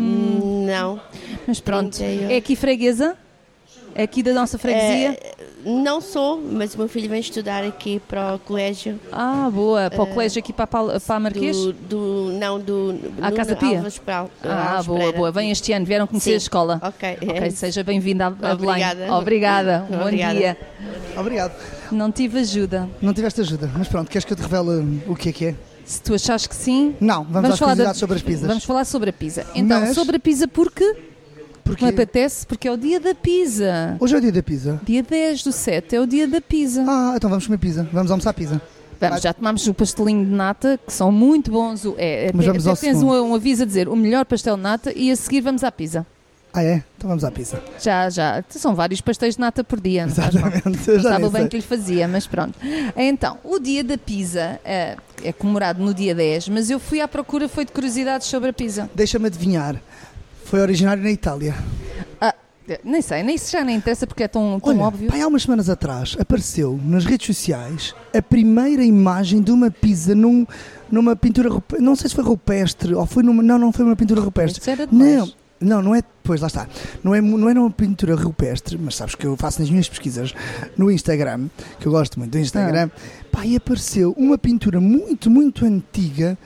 Não. Mas pronto. trinta e oito. É aqui freguesa? É aqui da nossa freguesia? É, não sou, mas o meu filho vem estudar aqui para o colégio. Ah, boa. Para o colégio aqui para, a- para a Marquês? Do, do, não, do À Nuno Casa Pia? Alves Peral- Ah, Alves boa, Pereira. boa. Vem este ano, vieram conhecer Sim. a escola. Ok. Ok, seja bem-vinda a, a Belém. Obrigada. Obrigada. Bom Obrigada. dia. Obrigado. Não tive ajuda. Não tiveste ajuda, mas pronto, queres que eu te revele o que é que é? Se tu achares que sim... Não, vamos, às falar curiosidades da- sobre as pizzas. Vamos falar sobre a pizza. Então, Mas- sobre a pizza porque... Porque Me apetece porque é o dia da pizza. hoje é o dia da pizza. Dia dez do sete é o dia da pizza. Ah, então vamos comer pizza. Vamos almoçar pizza. Vamos, já tomámos o pastelinho de nata, que são muito bons. O- É, Mas até, vamos ao até tens um, segundo. um aviso a dizer o melhor pastel de nata e a seguir vamos à pizza. Ah, é? Então vamos à pizza. Já, já. São vários pastéis de nata por dia. Não faz mal. Exatamente. Eu Não já sabe nem o bem sei. que lhe fazia, mas pronto. Então, o dia da pizza é, é comemorado no dia dez, mas eu fui à procura, foi de curiosidades sobre a pizza. Deixa-me adivinhar. Foi originário na Itália. Ah, nem sei, nem isso já nem interessa porque é tão, tão Olha, óbvio. pai, há umas semanas atrás apareceu nas redes sociais a primeira imagem de uma pizza num, numa pintura rupestre. Não sei se foi rupestre ou foi numa. Não, não foi uma pintura rupestre. Isso era depois. Não, não, não é depois, lá está. Não é, não é uma pintura rupestre, mas sabes que eu faço nas minhas pesquisas no Instagram, que eu gosto muito do Instagram. Ah. Pá, e apareceu uma pintura muito, muito antiga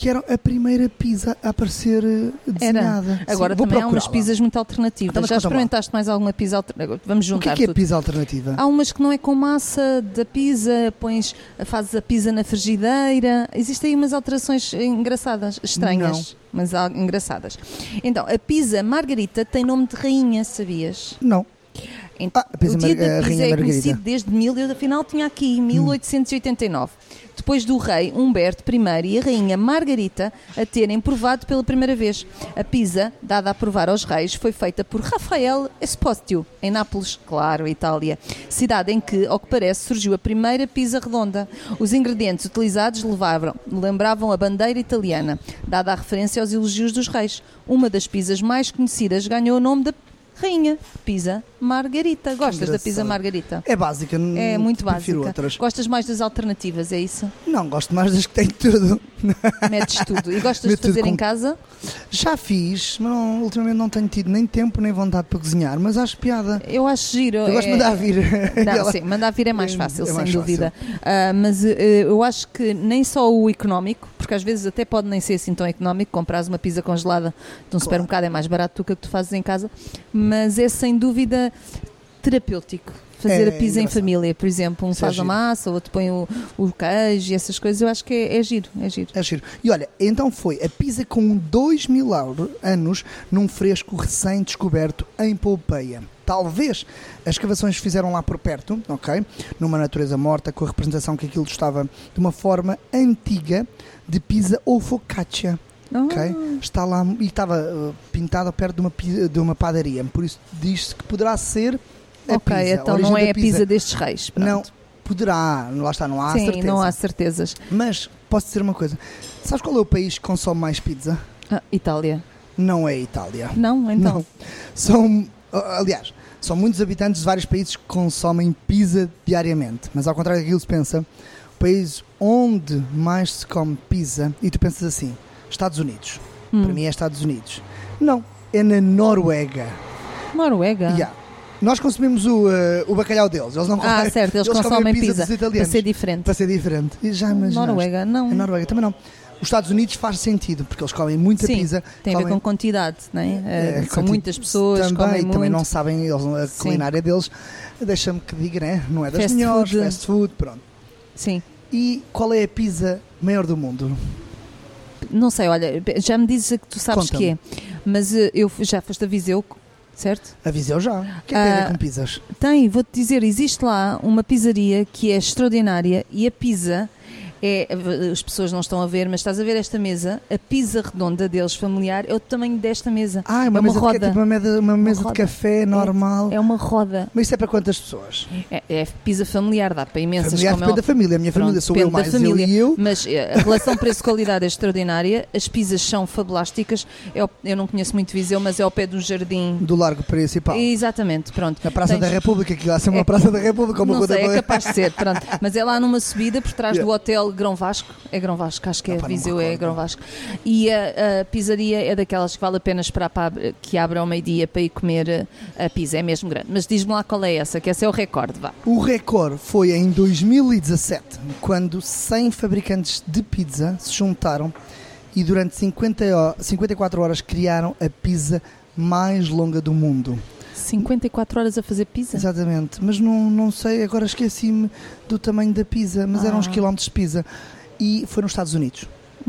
que era a primeira pizza a aparecer eh, desenhada. Era. Agora Sim, vou também há umas procurá-la. pizzas muito alternativas. Então, mas Já conta-me lá. experimentaste mais alguma pizza alternativa? Vamos O juntar que é que é tudo. pizza alternativa? Há umas que não é com massa da pizza, pões, fazes a pizza na frigideira. Existem aí umas alterações engraçadas, estranhas, mas há- engraçadas. Então, a pizza margarita tem nome de rainha, sabias? Não. Então, Ah, a pizza o dia mar- da a pizza Rainha é Margarita. conhecido desde mil, eu afinal tinha aqui, mil oitocentos e oitenta e nove. Depois do rei Humberto primeiro e a rainha Margarita a terem provado pela primeira vez. A pizza, dada a provar aos reis, foi feita por Rafael Esposito, em Nápoles, claro, Itália. Cidade em que, ao que parece, surgiu a primeira pizza redonda. Os ingredientes utilizados levavam, lembravam a bandeira italiana, dada a referência aos elogios dos reis. Uma das pizzas mais conhecidas ganhou o nome de Rainha Pizza Margarita. Gostas da pizza engraçado. Margarita? É básica. n- É muito prefiro básica. outras. Gostas mais das alternativas, é isso? Não, gosto mais das que têm tudo. Metes tudo. E gostas Meto de fazer tudo com- em casa? Já fiz, mas não, ultimamente não tenho tido nem tempo nem vontade para cozinhar, mas acho piada. Eu acho giro. Eu gosto de é- mandar vir. Não, Ela- sim, mandar vir é mais É- fácil, é sem mais dúvida. Ah, mas eh, eu acho que nem só o económico, porque às vezes até pode nem ser assim tão económico, comprares uma pizza congelada de um supermercado é mais barato do que a que tu fazes em casa, mas é sem dúvida terapêutico. Fazer É a pizza em engraçado. família, por exemplo, um Isso é faz a giro. massa, o outro põe o, o queijo e essas coisas, eu acho que é, é giro, é giro. É giro. E olha, então foi a pizza com dois mil auro- anos num fresco recém-descoberto em Pompeia. Talvez as escavações fizeram lá por perto, ok? Numa natureza morta, com a representação que aquilo estava de uma forma antiga de pizza ou focaccia. Ok? Está lá e estava uh, pintada perto de uma, pi- de uma padaria. Por isso diz-se que poderá ser a Ok, pizza. então origem não é da a pizza destes reis. pronto. Não, poderá. Lá está, não há Sim, certeza. não há certezas. Mas posso dizer uma coisa. Sabes qual é o país que consome mais pizza? Ah, Itália. Não é a Itália. Não? Então. Não. São, aliás, são muitos habitantes de vários países que consomem pizza diariamente. Mas ao contrário daquilo que se pensa, o país onde mais se come pizza, e tu pensas assim, Estados Unidos. Hum. Para mim é Estados Unidos. Não, é na Noruega. Noruega? Yeah. Nós consumimos o, uh, o bacalhau deles. Eles não Ah, comem- certo, eles, comem a consomem pizza, dos italianos. para ser diferente. Para ser diferente. E já imaginaste? Noruega, não. A Noruega também não. Os Estados Unidos faz sentido, porque eles comem muita Sim, pizza. tem a ver comem- com quantidade, não é? É, Eh, São quanti- muitas pessoas, também, comem também muito. não sabem, eles, a Sim. culinária deles, deixa-me que diga, né? Não é das Fast melhores, food. fast food, pronto. Sim. E qual é a pizza maior do mundo? Não sei, olha, já me dizes que tu sabes que Conta-me. é, mas eh, eu fui- já foste a Viseu, certo? A Viseu já. O que é que tem a ver Ah, com pizzas? Tem, vou-te dizer, existe lá uma pizzaria que é extraordinária e a pizza é, as pessoas não estão a ver, mas estás a ver esta mesa, a pizza redonda deles, familiar, é o tamanho desta mesa. Ah, é uma é mesa, uma de, roda. tipo uma mesa, uma mesa de roda. café normal. É uma roda. Mas isso é para quantas pessoas? É, é pizza familiar, dá para imensas. Familiar como é depende da família. A minha família Pronto, sou eu depende da mais eu família. e eu. Mas eh, a relação preço-qualidade é extraordinária, as pizzas são fabulásticas. É ao- eu não conheço muito Viseu, mas é ao pé do jardim. Do Largo Principal. Exatamente, pronto. Na Praça Tens- da República, que lá ser uma É- Praça da República, como Não sei, é contador. capaz de ser, pronto. Mas é lá numa subida por trás Yeah. do hotel Grão Vasco. É Grão Vasco, acho que é Ah, pá, não me Viseu, é recordo. Grão Vasco. E a, a pizzaria é daquelas que vale a pena esperar para, ab- que abra ao meio-dia para ir comer eh, a pizza. É mesmo grande. Mas diz-me lá qual é essa, que esse é o recorde, vá. O recorde foi em dois mil e dezassete, quando cem fabricantes de pizza se juntaram e durante cinquenta, ho- cinquenta e quatro horas criaram a pizza mais longa do mundo. cinquenta e quatro horas a fazer pizza? Exatamente, mas não, não sei, agora esqueci-me do tamanho da pizza, mas eram uns Ah. quilómetros de pizza. E foi nos Estados Unidos.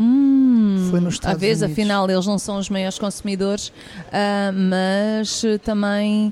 Hum, Foi nos à Estados vez, Unidos. afinal, eles não são os maiores consumidores, ah, mas eh, também,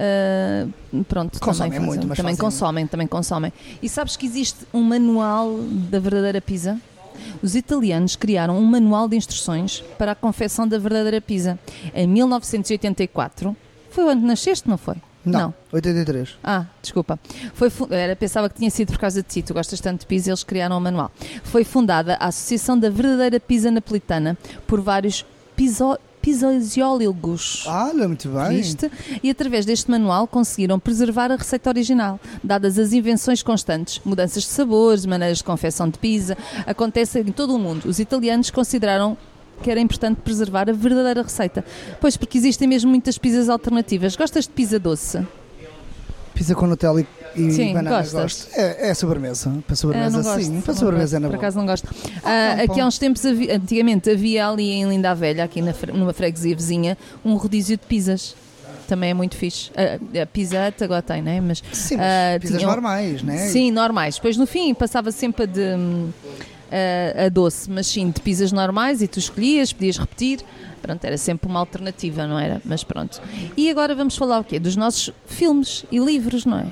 ah, pronto, Consomem também, muito, mas também fazem- consomem, também consomem. E sabes que existe um manual da verdadeira pizza? Os italianos criaram um manual de instruções para a confecção da verdadeira pizza. Em mil novecentos e oitenta e quatro, foi o ano que nasceste, não foi? Não, oitenta e três. Ah, desculpa. Foi fu- Era, pensava que tinha sido por causa de ti. Tu gostas tanto de pizza, eles criaram um manual. Foi fundada a Associação da Verdadeira Pizza Napolitana por vários piso, pizzaiólogos. Ah, olha, muito bem. Viste? E através deste manual conseguiram preservar a receita original, dadas as invenções constantes, mudanças de sabores, maneiras de confecção de pizza, acontecem em todo o mundo. Os italianos consideraram que era importante preservar a verdadeira receita. Pois, porque existem mesmo muitas pizzas alternativas. Gostas de pizza doce? pizza com Nutella e, e Sim, banana. gostas? Gosto. É, é sobremesa. Para sobremesa, Ah, não gosto, sim. Para não sobremesa gosto, é na por boa. acaso não gosto. Ah, não, aqui pão. há uns tempos, havia- antigamente, havia ali em Linda a Velha, aqui na, fre- numa freguesia vizinha, um rodízio de pizzas. Também é muito fixe. A, a Pizza Hut agora tem, né? Mas, Sim, mas ah, pizzas tinham- normais, né? Sim, normais. Depois no fim passava sempre a de hum, a, a doce, mas sim, de pizzas normais e tu escolhias, podias repetir. Pronto, era sempre uma alternativa, não era? Mas pronto. E agora vamos falar o quê? Dos nossos filmes e livros, não é?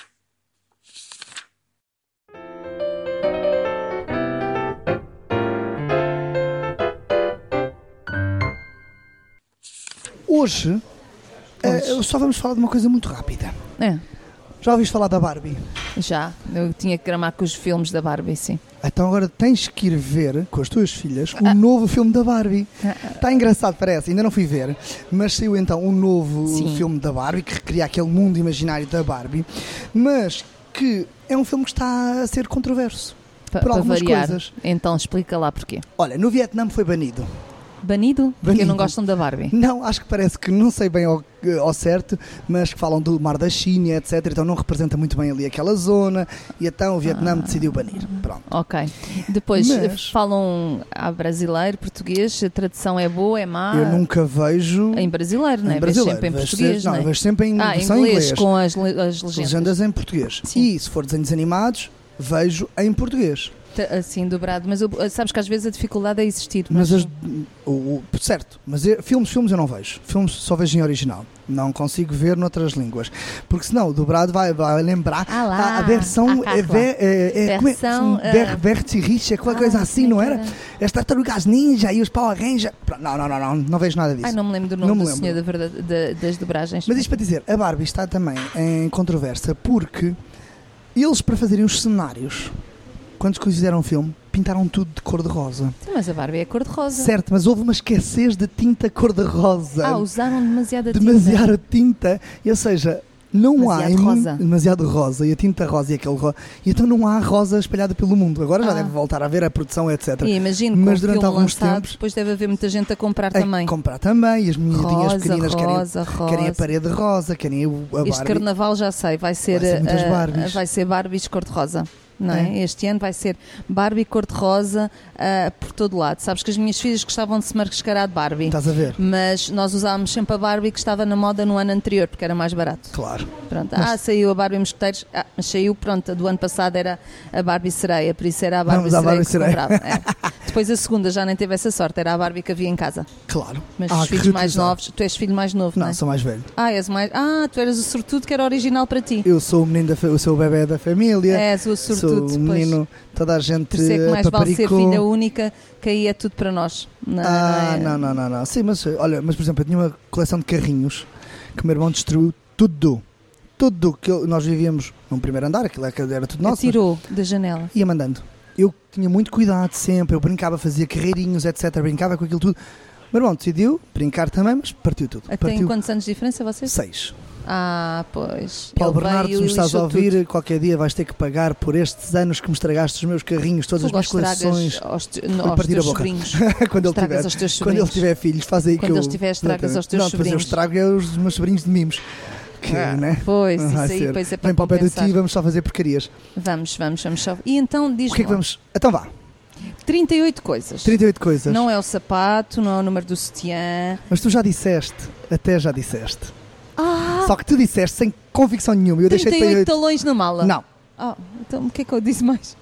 Hoje, eh, só vamos falar de uma coisa muito rápida. É, Já ouviste falar da Barbie? já. Eu tinha que gramar com os filmes da Barbie, sim. Então agora tens que ir ver com as tuas filhas o novo filme da Barbie. Está engraçado, parece, ainda não fui ver, mas saiu então um novo Sim. filme da Barbie que recria aquele mundo imaginário da Barbie, mas que é um filme que está a ser controverso Pa- por para algumas variar. coisas. Então explica lá porquê. Olha, no Vietnã foi banido. Banido? Porque Banido. não gostam da Barbie. Não, acho que parece que não sei bem ao, ao certo, mas que falam do Mar da China, etcétera. Então não representa muito bem ali aquela zona e então o Vietnã Ah. decidiu banir. Pronto. Ok. Depois Mas- falam a brasileiro, português, a tradução é boa, é má? Eu nunca vejo Em brasileiro, não é? em Vês brasileiro. sempre em Vejo português, sempre- não não, é? vejo sempre em Ah, em versão inglês, inglês. com as, le- as legendas. Legendas em português. Sim. E se for desenhos animados, vejo em português. T- Assim, dobrado. Mas eu- sabes que às vezes a dificuldade é existir. Mas as, o, o- certo, mas eu- filmes, filmes eu não vejo. Filmes só vejo em original. Não consigo ver noutras línguas. Porque senão o dobrado vai, vai lembrar Ah lá, a, a versão. a é, Carla. é, é, é, como é- Versão, Ber- ah, Bert e Richard, qualquer ah, coisa assim, como não é que era? era? As tartarugas ninja e os Power Ranger. Não, não, não, não, não vejo nada disso. Ai, não me lembro do nome Não me do lembro. senhor da verdade, da- das dobragens. Mas isto para dizer, a Barbie está também em controvérsia porque eles, para fazerem os cenários, quando fizeram o filme, pintaram tudo de cor-de-rosa. Sim, mas a Barbie é cor-de-rosa. Certo, mas houve uma escassez de tinta cor-de-rosa. Ah, usaram demasiada tinta. Demasiada tinta. Ou seja, não há... Demasiado em mu- rosa. Demasiado rosa. E a tinta rosa e aquele rosa. E então não há rosa espalhada pelo mundo. Agora já Ah. deve voltar a ver a produção, etcétera. E imagino, Mas com o durante filme alguns lançado, tempos- depois deve haver muita gente a comprar A também. comprar também. E as miudinhas Rosa, pequeninas rosa, querem, querem a rosa. parede rosa, querem o- a Este Barbie. carnaval já sei, vai ser, Vai ser muitas uh, Barbies. vai ser Barbies cor-de-rosa. Não é? É. Este ano vai ser Barbie cor-de-rosa uh, por todo lado. Sabes que as minhas filhas gostavam de se mascarar de Barbie, Estás a ver? mas nós usávamos sempre a Barbie que estava na moda no ano anterior, porque era mais barato. Claro. Pronto. Mas- Ah, saiu a Barbie Mosqueteiros, ah, mas saiu, pronto, a do ano passado era a Barbie Sereia, por isso era a Barbie Vamos à Sereia Barbie que se Sereia. comprava. É. Depois a segunda já nem teve essa sorte, era a Barbie que havia em casa. Claro. Mas Há os que filhos mais reutilizar. novos, tu és filho mais novo, não, Não, é? sou mais velho. Ah, és mais... ah, tu eras o sortudo que era original para ti. Eu sou o menino da fa- eu sou o bebê da família. És o sortudo, sou o pois. menino, toda a gente Por isso é que mais vale ser paparicou. filha única, que aí é tudo para nós. Não, Ah, é? não, não, não, não. Sim, mas olha, mas por exemplo, eu tinha uma coleção de carrinhos que o meu irmão destruiu tudo. Tudo que eu- nós vivíamos num primeiro andar, aquilo era era tudo nosso. Atirou da janela. Ia mandando. Eu tinha muito cuidado sempre, eu brincava, fazia carreirinhos, etcétera. Brincava com aquilo tudo. O meu irmão decidiu brincar também, mas partiu tudo. Tem partiu quantos anos de diferença vocês? seis. Ah, pois. Paulo Ele Bernardo, veio se me e estás a lixou ouvir, tudo. qualquer dia vais ter que pagar por estes anos que me estragaste os meus carrinhos, todas Tu as minhas estragas coleções. aos, te- Vou aos partir a teus boca. sobrinhos. quando, ele Estragas tiver, aos teus quando ele sobrinhos. tiver filhos, faz aí Quando que eu... eles tiver, estragas Exatamente. aos teus Não, depois eu sobrinhos. estrago é os meus sobrinhos de mimos. Que, Ah, né? Pois, isso Vai aí ser. depois é para Vem para o pé de compensar. ti e vamos só fazer porcarias. Vamos, vamos, vamos só. E então diz O que é que vamos... Então vá, trinta e oito coisas. trinta e oito coisas. Não é o sapato, não é o número do sutiã. Mas tu já disseste, até já disseste. Ah, Só que tu disseste sem convicção nenhuma. Eu deixei trinta e oito trinta e oito. talões na mala. Não, Ah, então o que é que eu disse mais?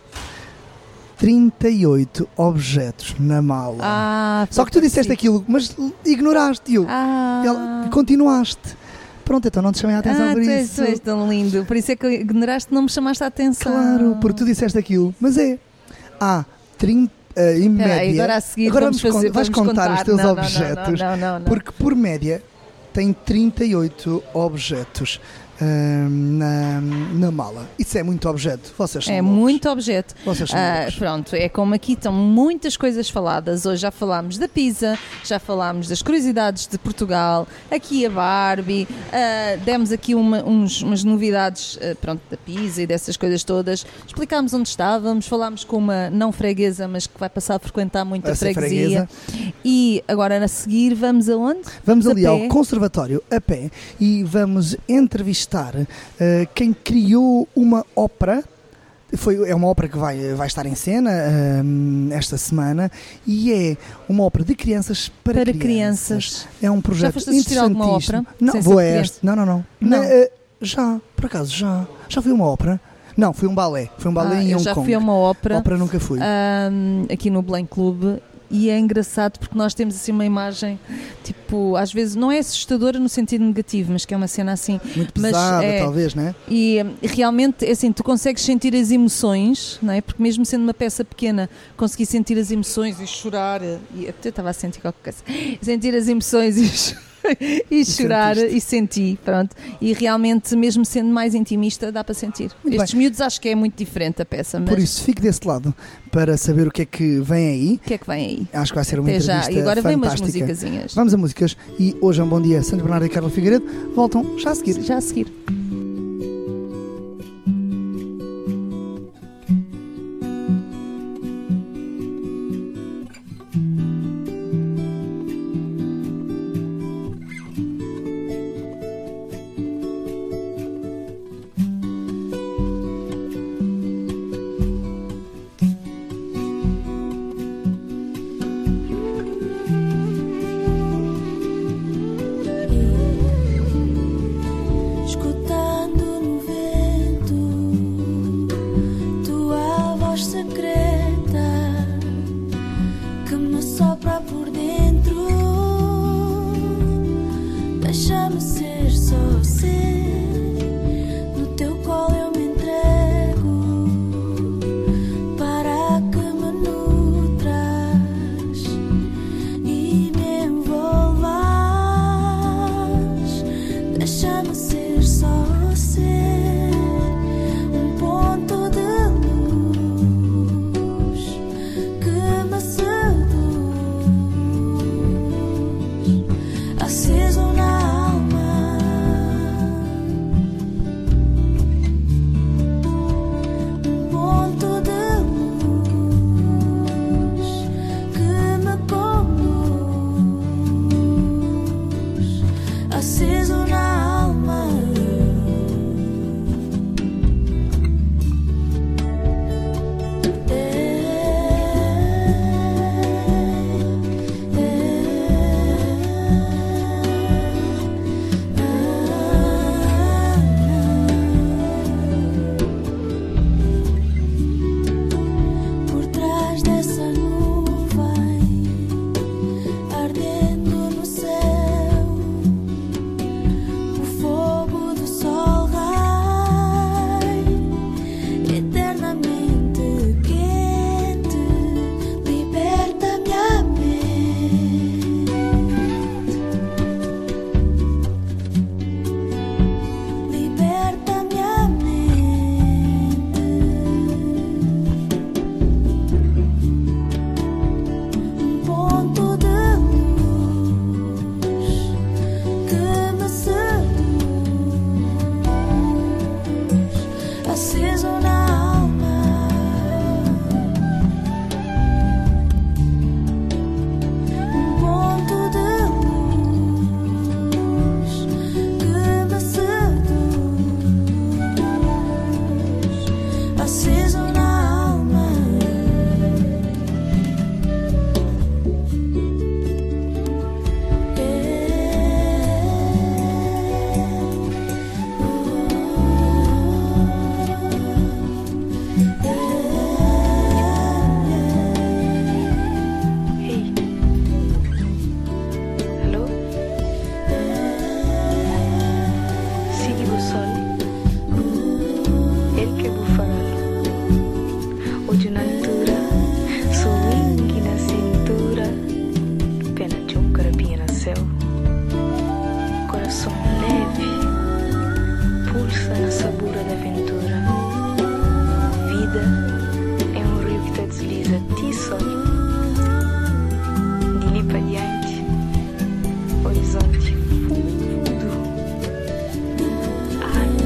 trinta e oito objetos na mala. Ah, Só que tu disseste aquilo. aquilo, mas ignoraste-o. Ah, E ela- e continuaste. Pronto, então não te chamei a atenção ah por tu, és, isso. tu és tão lindo. Por isso é que ignoraste, não me chamaste a atenção. Claro, porque tu disseste aquilo. Mas é. Há trinta, eh, em Espera média. aí, agora a seguir agora vamos vamos fazer, con- vais vamos contar, os teus Não, não, não, objetos. Não, não, não, não. Porque por média tem trinta e oito objetos hum, na, na mala. Isso é muito objeto. Vocês são É loucos. muito objeto. Vocês são Ah, loucos. pronto, é como aqui estão muitas coisas faladas. Hoje já falámos da pizza, já falámos das curiosidades de Portugal, aqui a Barbie, ah, demos aqui uma- uns- umas novidades ah, pronto, da pizza e dessas coisas todas. Explicámos onde estávamos, falámos com uma não freguesa, mas que vai passar a frequentar muito a Essa freguesia. E agora a seguir vamos aonde? Vamos A ali pé. ao conservatório a pé e vamos entrevistar entrevistar uh, quem criou uma ópera. Foi, é uma ópera que vai, vai estar em cena um, esta semana e é uma ópera de crianças para, para crianças. crianças. É um projeto já foste assistir alguma ópera? Não, Sem vou a ser esta. Não, não, não. Não. Na, uh, já, por acaso, já. Já fui a uma ópera? Não, foi um balé. Foi um balé ah, em eu Hong já Kong. fui a uma ópera. Ópera nunca fui. Um, aqui no Belém Clube. E é engraçado porque nós temos assim uma imagem, tipo, às vezes não é assustadora no sentido negativo, mas que é uma cena assim... Muito pesada, mas é, talvez, não é? E realmente, assim, tu consegues sentir as emoções, não é? Porque mesmo sendo uma peça pequena, consegui sentir as emoções e chorar, e até estava a sentir qualquer coisa, sentir as emoções e chorar. E, e chorar sentiste. E senti, pronto. E realmente, mesmo sendo mais intimista, dá para sentir. Muito Estes bem. Miúdos acho que é muito diferente a peça. Mas... Por isso, fique desse lado para saber o que é que vem aí. O que é que vem aí? Acho que vai ser uma Até entrevista já. E agora vem umas fantástica. musicazinhas. Vamos a músicas. E hoje é um bom dia. Santos Bernardo e Carla Figueiredo voltam já a seguir. Já a seguir. Horizonte fundo. Ah,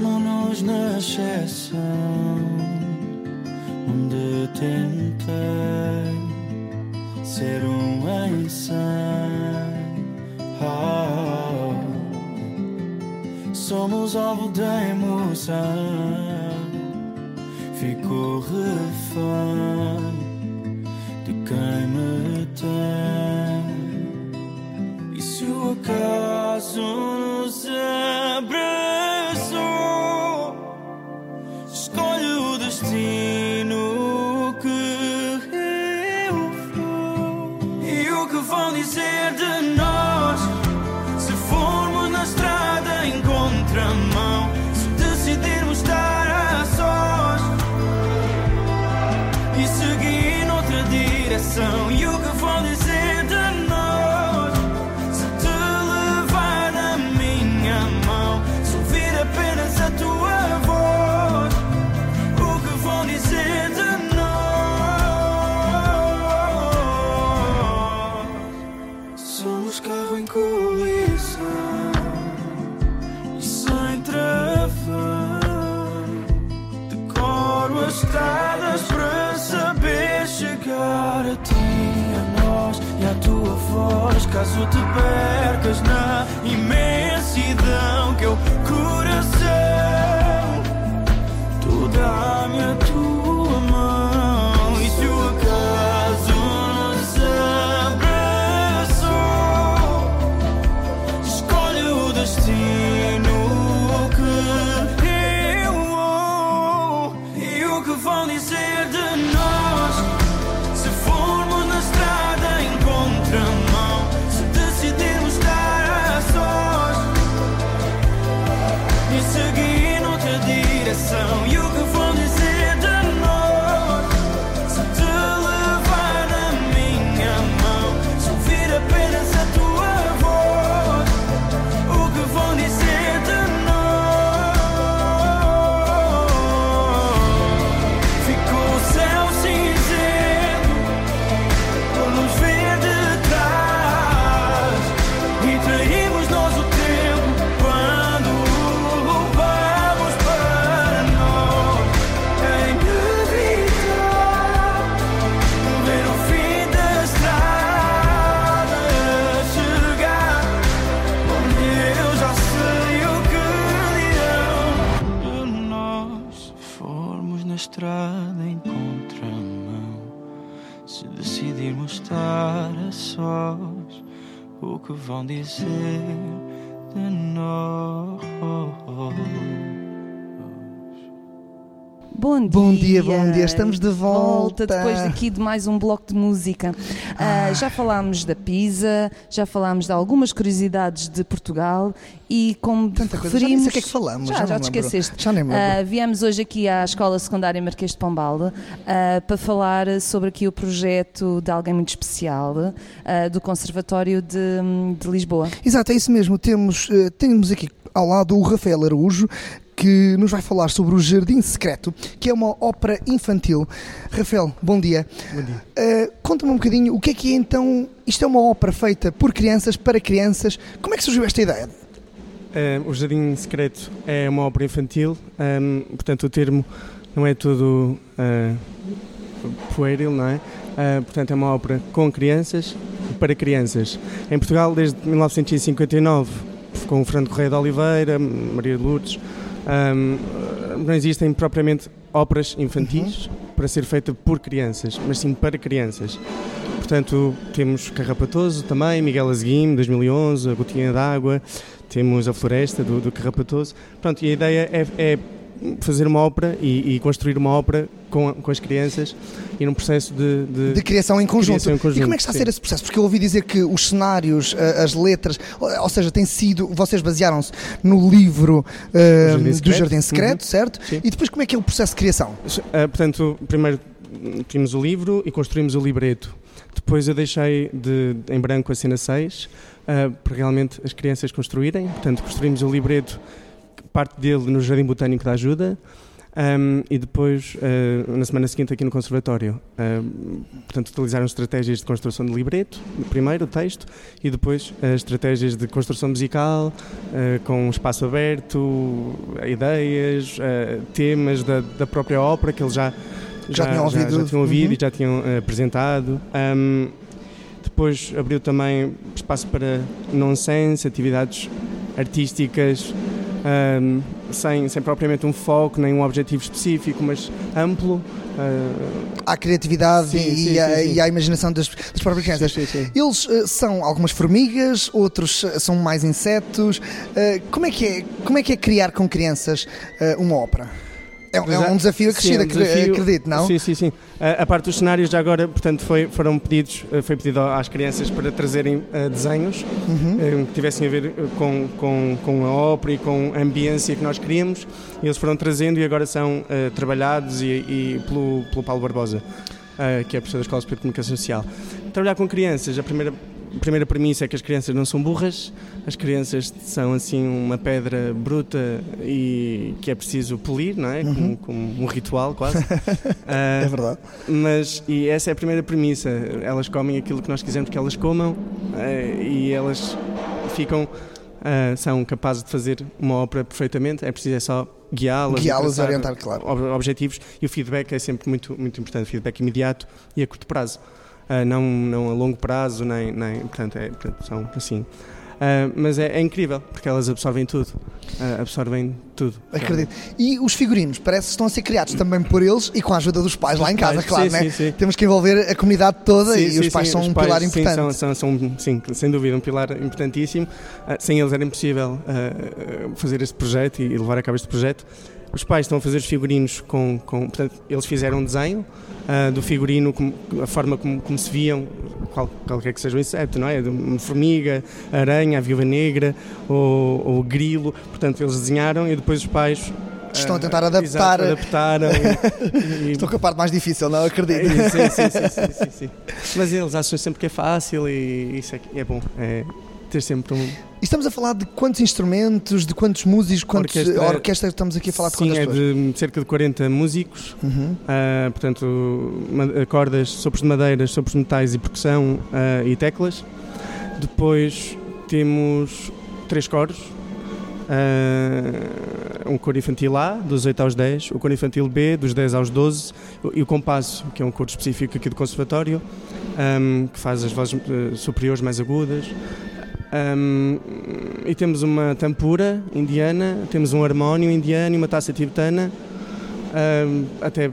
Transformam-nos na exceção onde tentei ser um ensaio. Oh, somos alvo da emoção, fico refém de quem me tem. E se o acaso nos abraçou, escolhe o destino que eu vou. E o que vão dizer de nós se formos na estrada em contramão, se decidirmos estar a sós e seguir noutra direção? E o que vão dizer de nós se te levar na minha mão, se ouvir apenas a tua voz? O que vão dizer de nós? Somos carro em colisão e sem travão, decoro as estradas para saber chegar a ti, a nós e à tua voz. Caso te percas na imensidão, que é o coração, tu dá-me a tua mão. E se o acaso nos abraçou, escolhe o destino que eu vou. E o que vão dizer de nós se formos na estrada em contramão, se decidirmos estar a sós e seguir noutra direção? E o que vão dizer de nós se te levar na minha mão, se ouvir apenas a tua voz? O que vão dizer de nós? Ficou o céu cinzento por nos ver de trás e traímos nós o tempo quando o roubamos para nós. É inevitável ver o fim da estrada chegar, onde eu já sei o que dirão de nós se formos na estrada em contramão, se decidirmos estar a sós. O que vão dizer de nós? Bom dia. Bom dia, bom dia. Estamos de volta. Depois daqui de mais um bloco de música. Ah, já falámos da pizza, já falámos de algumas curiosidades de Portugal e como Tanta coisa, referimos... já nem sei o que é que falamos. Já, já, já não te me lembro. esqueceste. Já nem me lembro. Ah, viemos hoje aqui à Escola Secundária Marquês de Pombal ah, para falar sobre aqui o projeto de alguém muito especial ah, do Conservatório de, de Lisboa. Exato, é isso mesmo. Temos, uh, temos aqui ao lado o Rafael Araújo, que nos vai falar sobre o Jardim Secreto, que é uma ópera infantil. Rafael, bom dia. Bom dia. Uh, conta-me um bocadinho, o que é que é então... Isto é uma ópera feita por crianças, para crianças. Como é que surgiu esta ideia? Uh, o Jardim Secreto é uma ópera infantil, um, portanto o termo não é todo uh, pueril, não é? Uh, portanto é uma ópera com crianças e para crianças. Em Portugal, desde mil novecentos e cinquenta e nove, com o Fernando Correia de Oliveira, Maria de Lourdes, um, não existem propriamente óperas infantis uhum. para ser feita por crianças, mas sim para crianças. Portanto, temos Carrapatoso também, Miguel Azeguim, dois mil e onze, a Gotinha d'Água, temos a Floresta do, do Carrapatoso. Pronto, e a ideia é, é fazer uma ópera e, e construir uma ópera com, com as crianças e num processo de, de, de criação em conjunto. criação em conjunto. E como é que está a ser esse processo? Porque eu ouvi dizer que os cenários, as letras, ou seja, tem sido, vocês basearam-se no livro uh, Jardim do Jardim Secreto, uhum. certo? Sim. E depois como é que é o processo de criação? Uh, portanto, primeiro tínhamos o livro e construímos o libreto. Depois eu deixei de, em branco a cena seis uh, para realmente as crianças construírem. Portanto, construímos o libreto, parte dele no Jardim Botânico da Ajuda. Um, e depois, uh, na semana seguinte, aqui no Conservatório, uh, portanto, utilizaram estratégias de construção de libreto, primeiro o texto, e depois uh, estratégias de construção musical, uh, com um espaço aberto, ideias, uh, temas da, da própria ópera que eles já, já, já tinham ouvido, já, já tinham ouvido uhum. e já tinham uh, apresentado. Um, depois abriu também espaço para nonsense, atividades artísticas, Um, sem, sem propriamente um foco, nem um objetivo específico, mas amplo. Uh... Há criatividade sim, e, sim, e, a, sim, sim. e a imaginação das, das próprias crianças. Sim, sim, sim. Eles uh, são algumas formigas, outros uh, são mais insetos. Uh, como, é que é, como é que é criar com crianças uh, uma ópera? É, é um desafio acrescido, sim, é um desafio, acredito, não? Sim, sim, sim. A, a parte dos cenários já agora, portanto, foi, foram pedidos, foi pedido às crianças para trazerem uh, desenhos uhum. uh, que tivessem a ver com, com, com a ópera e com a ambiência que nós queríamos. E eles foram trazendo e agora são uh, trabalhados e, e pelo, pelo Paulo Barbosa, uh, que é professor da Escola Superior de Comunicação Social. Trabalhar com crianças, a primeira... A primeira premissa é que as crianças não são burras, as crianças são assim uma pedra bruta e que é preciso polir, não é? Uhum. Como, como um ritual quase. uh, é verdade. Mas, e essa é a primeira premissa, elas comem aquilo que nós quisermos que elas comam uh, e elas ficam, uh, são capazes de fazer uma ópera perfeitamente, é preciso é só guiá-las, guiá-las, orientar, claro. Objetivos, e o feedback é sempre muito, muito importante, o feedback imediato e a curto prazo. Uh, não, não a longo prazo, nem, nem portanto, é, portanto, são assim. Uh, mas é, é incrível, porque elas absorvem tudo. Uh, absorvem tudo. Acredito. E os figurinos, parece que estão a ser criados também por eles e com a ajuda dos pais lá em casa, pais, claro, sim, né? sim, sim. Temos que envolver a comunidade toda sim, e sim, os pais sim, são os um pais, pilar sim, importante. São, são, são, sim, sem dúvida, um pilar importantíssimo. Uh, sem eles era impossível uh, fazer este projeto e, e levar a cabo este projeto. Os pais estão a fazer os figurinos com, com portanto, eles fizeram um desenho uh, do figurino, como, a forma como, como se viam, qual, qualquer que seja o inseto, não é? Uma formiga, a aranha, a viúva negra ou, ou o grilo, portanto eles desenharam e depois os pais estão a tentar uh, adaptar. Exato, adaptaram e, e... Estou com a parte mais difícil, não acredito. É, sim, sim, sim, sim, sim, sim. Mas eles acham sempre que é fácil e isso é, é bom. É ter sempre um... E estamos a falar de quantos instrumentos, de quantos músicos, quantos orquestra, a orquestra estamos aqui a falar de sim, quantas é pessoas? de cerca de quarenta músicos, uhum. uh, portanto, cordas, sopros de madeiras, sopros de metais e percussão uh, e teclas. Depois temos três coros, uh, um coro infantil A, dos oito aos dez, o coro infantil B, dos dez aos doze, e o compasso, que é um coro específico aqui do Conservatório, um, que faz as vozes uh, superiores mais agudas. Um, e temos uma tampura indiana, temos um harmónio indiano e uma taça tibetana, um, até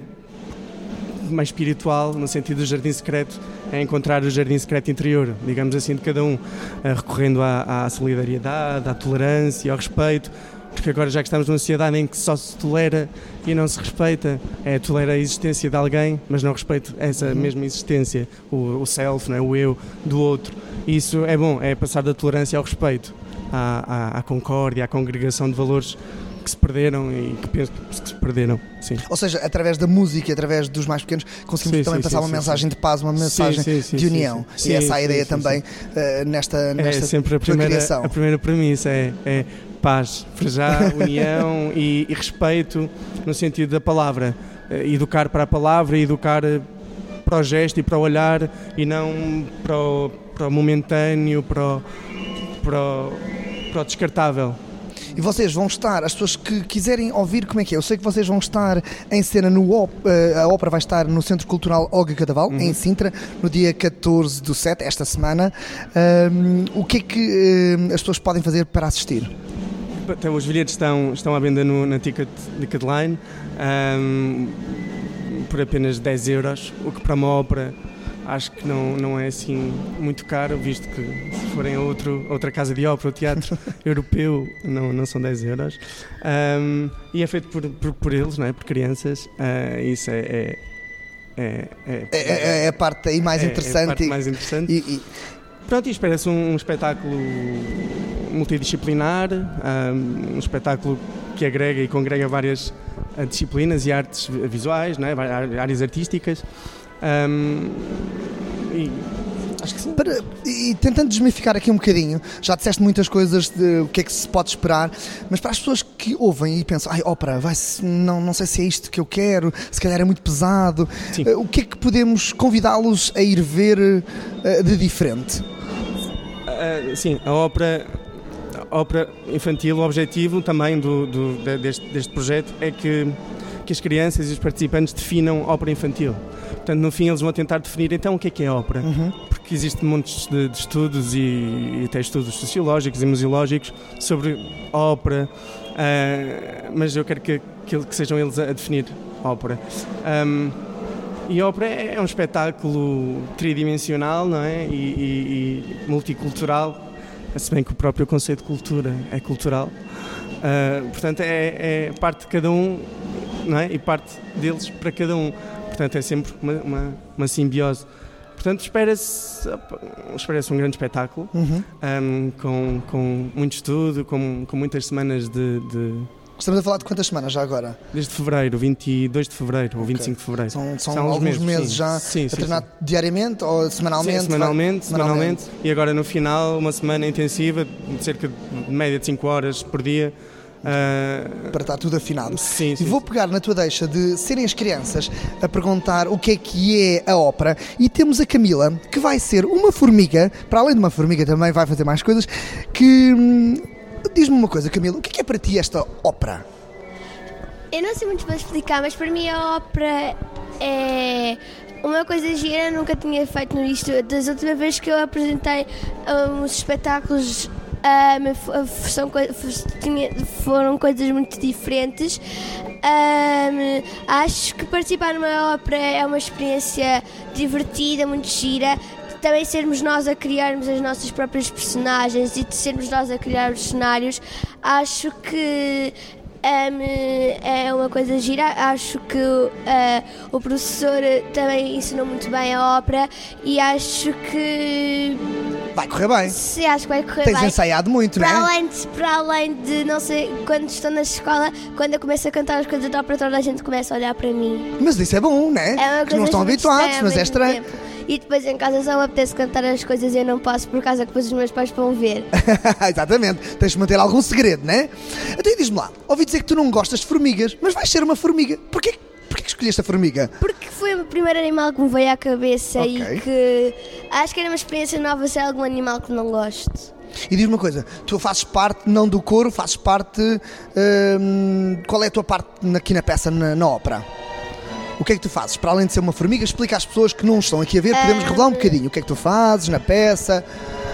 mais espiritual, no sentido do jardim secreto, é encontrar o jardim secreto interior, digamos assim, de cada um, uh, recorrendo à, à solidariedade, à tolerância, ao respeito, porque agora já que estamos numa sociedade em que só se tolera e não se respeita, é tolera a existência de alguém, mas não respeita essa uhum. mesma existência, o, o self, não é? O eu do outro. Isso é bom, é passar da tolerância ao respeito, à, à, à concórdia, à congregação de valores que se perderam e que penso que se perderam, sim. Ou seja, através da música e através dos mais pequenos conseguimos sim, também sim, passar sim, uma sim, mensagem sim. de paz, uma mensagem sim, sim, de união. Sim, sim. E essa é a sim, ideia sim, também sim. Uh, nesta, nesta é sempre a primeira, criação. A primeira premissa é, é paz, para já, união e, e respeito no sentido da palavra. Educar para a palavra, educar para o gesto e para o olhar e não para o, para o momentâneo, para o, para o, para o descartável. E vocês vão estar, as pessoas que quiserem ouvir como é que é, eu sei que vocês vão estar em cena no ópera, a ópera vai estar no Centro Cultural Olga Cadaval, uhum. em Sintra, no dia catorze do sete, esta semana. Um, o que é que um, as pessoas podem fazer para assistir? Então, os bilhetes estão, estão à venda no, na Ticket, Ticketline um, por apenas dez euros, o que para uma ópera acho que não, não é assim muito caro, visto que se forem a outro, outra casa de ópera ou teatro europeu não, não são dez euros. Um, e é feito por, por, por eles, não é? Por crianças. Uh, isso é, é, é, é, é, é a parte aí mais é, interessante. É a parte mais interessante. E, e... Pronto, e espera-se um, um espetáculo multidisciplinar, um, um espetáculo que agrega e congrega várias uh, disciplinas e artes visuais, não é? Áreas artísticas. Um, e Acho que sim. Para, e tentando desmificar aqui um bocadinho, já disseste muitas coisas de o que é que se pode esperar, mas para as pessoas que ouvem e pensam, ai, ópera, vai não, não sei se é isto que eu quero, se calhar é muito pesado, uh, o que é que podemos convidá-los a ir ver uh, de diferente? Uh, sim, a ópera, a ópera infantil, o objetivo também do, do, deste, deste projeto é que, que as crianças e os participantes definam ópera infantil. Portanto, no fim, eles vão tentar definir então o que é que é ópera. Uhum. Porque existem montes de, de estudos e, e até estudos sociológicos e museológicos sobre ópera, uh, mas eu quero que, que, que sejam eles a, a definir ópera. Um, e ópera é, é um espetáculo tridimensional, não é? E, e, e multicultural, se bem que o próprio conceito de cultura é cultural. Uh, portanto, é, é parte de cada um, não é? E parte deles para cada um. Portanto, é sempre uma, uma, uma simbiose. Portanto, espera-se, espera-se um grande espetáculo, uhum. um, com, com muito estudo, com, com muitas semanas de, de... Estamos a falar de quantas semanas já agora? Desde fevereiro, vinte e dois de fevereiro, ou vinte e cinco de fevereiro. São, são, são alguns meses, meses já sim, a sim, treinar sim. diariamente ou semanalmente? Sim, semanalmente, semanalmente, semanalmente. E agora no final, uma semana intensiva, de cerca de média de cinco horas por dia. Uh... Para estar tudo afinado. Sim, sim, e vou sim. pegar na tua deixa de serem as crianças a perguntar o que é que é a ópera, e temos a Camila, que vai ser uma formiga, para além de uma formiga também vai fazer mais coisas, que hum, diz-me uma coisa, Camila, o que é, que é para ti esta ópera? Eu não sei muito para explicar, mas para mim a ópera é uma coisa gira, eu nunca tinha feito isto. Das últimas vezes que eu apresentei uns espetáculos Um, são, foram coisas muito diferentes. Um, acho que participar numa ópera é uma experiência divertida, muito gira. Também sermos nós a criarmos as nossas próprias personagens e de sermos nós a criar os cenários, acho que Um, é uma coisa gira. Acho que uh, o professor também ensinou muito bem a ópera e acho que vai correr bem. Sim, acho que vai correr Tens bem. Tens ensaiado muito, para não é? Além de, para além de, não sei, quando estou na escola, quando eu começo a cantar as coisas da ópera, toda a gente começa a olhar para mim. Mas isso é bom, não é? É uma que não estão habituados, mas é estranho. Tempo. E depois em casa só me apetece cantar as coisas e eu não posso por causa que depois os meus pais vão ver. Exatamente, tens de manter algum segredo, não é? Então diz-me lá, ouvi dizer que tu não gostas de formigas, mas vais ser uma formiga. Porquê, porquê que escolheste a formiga? Porque foi o primeiro animal que me veio à cabeça. Okay. E que acho que era uma experiência nova ser algum animal que não gosto. E diz-me uma coisa, tu fazes parte não do coro, fazes parte... Hum, qual é a tua parte aqui na peça, na, na ópera? O que é que tu fazes? Para além de ser uma formiga, explica às pessoas que não estão aqui a ver, podemos revelar um bocadinho. O que é que tu fazes na peça?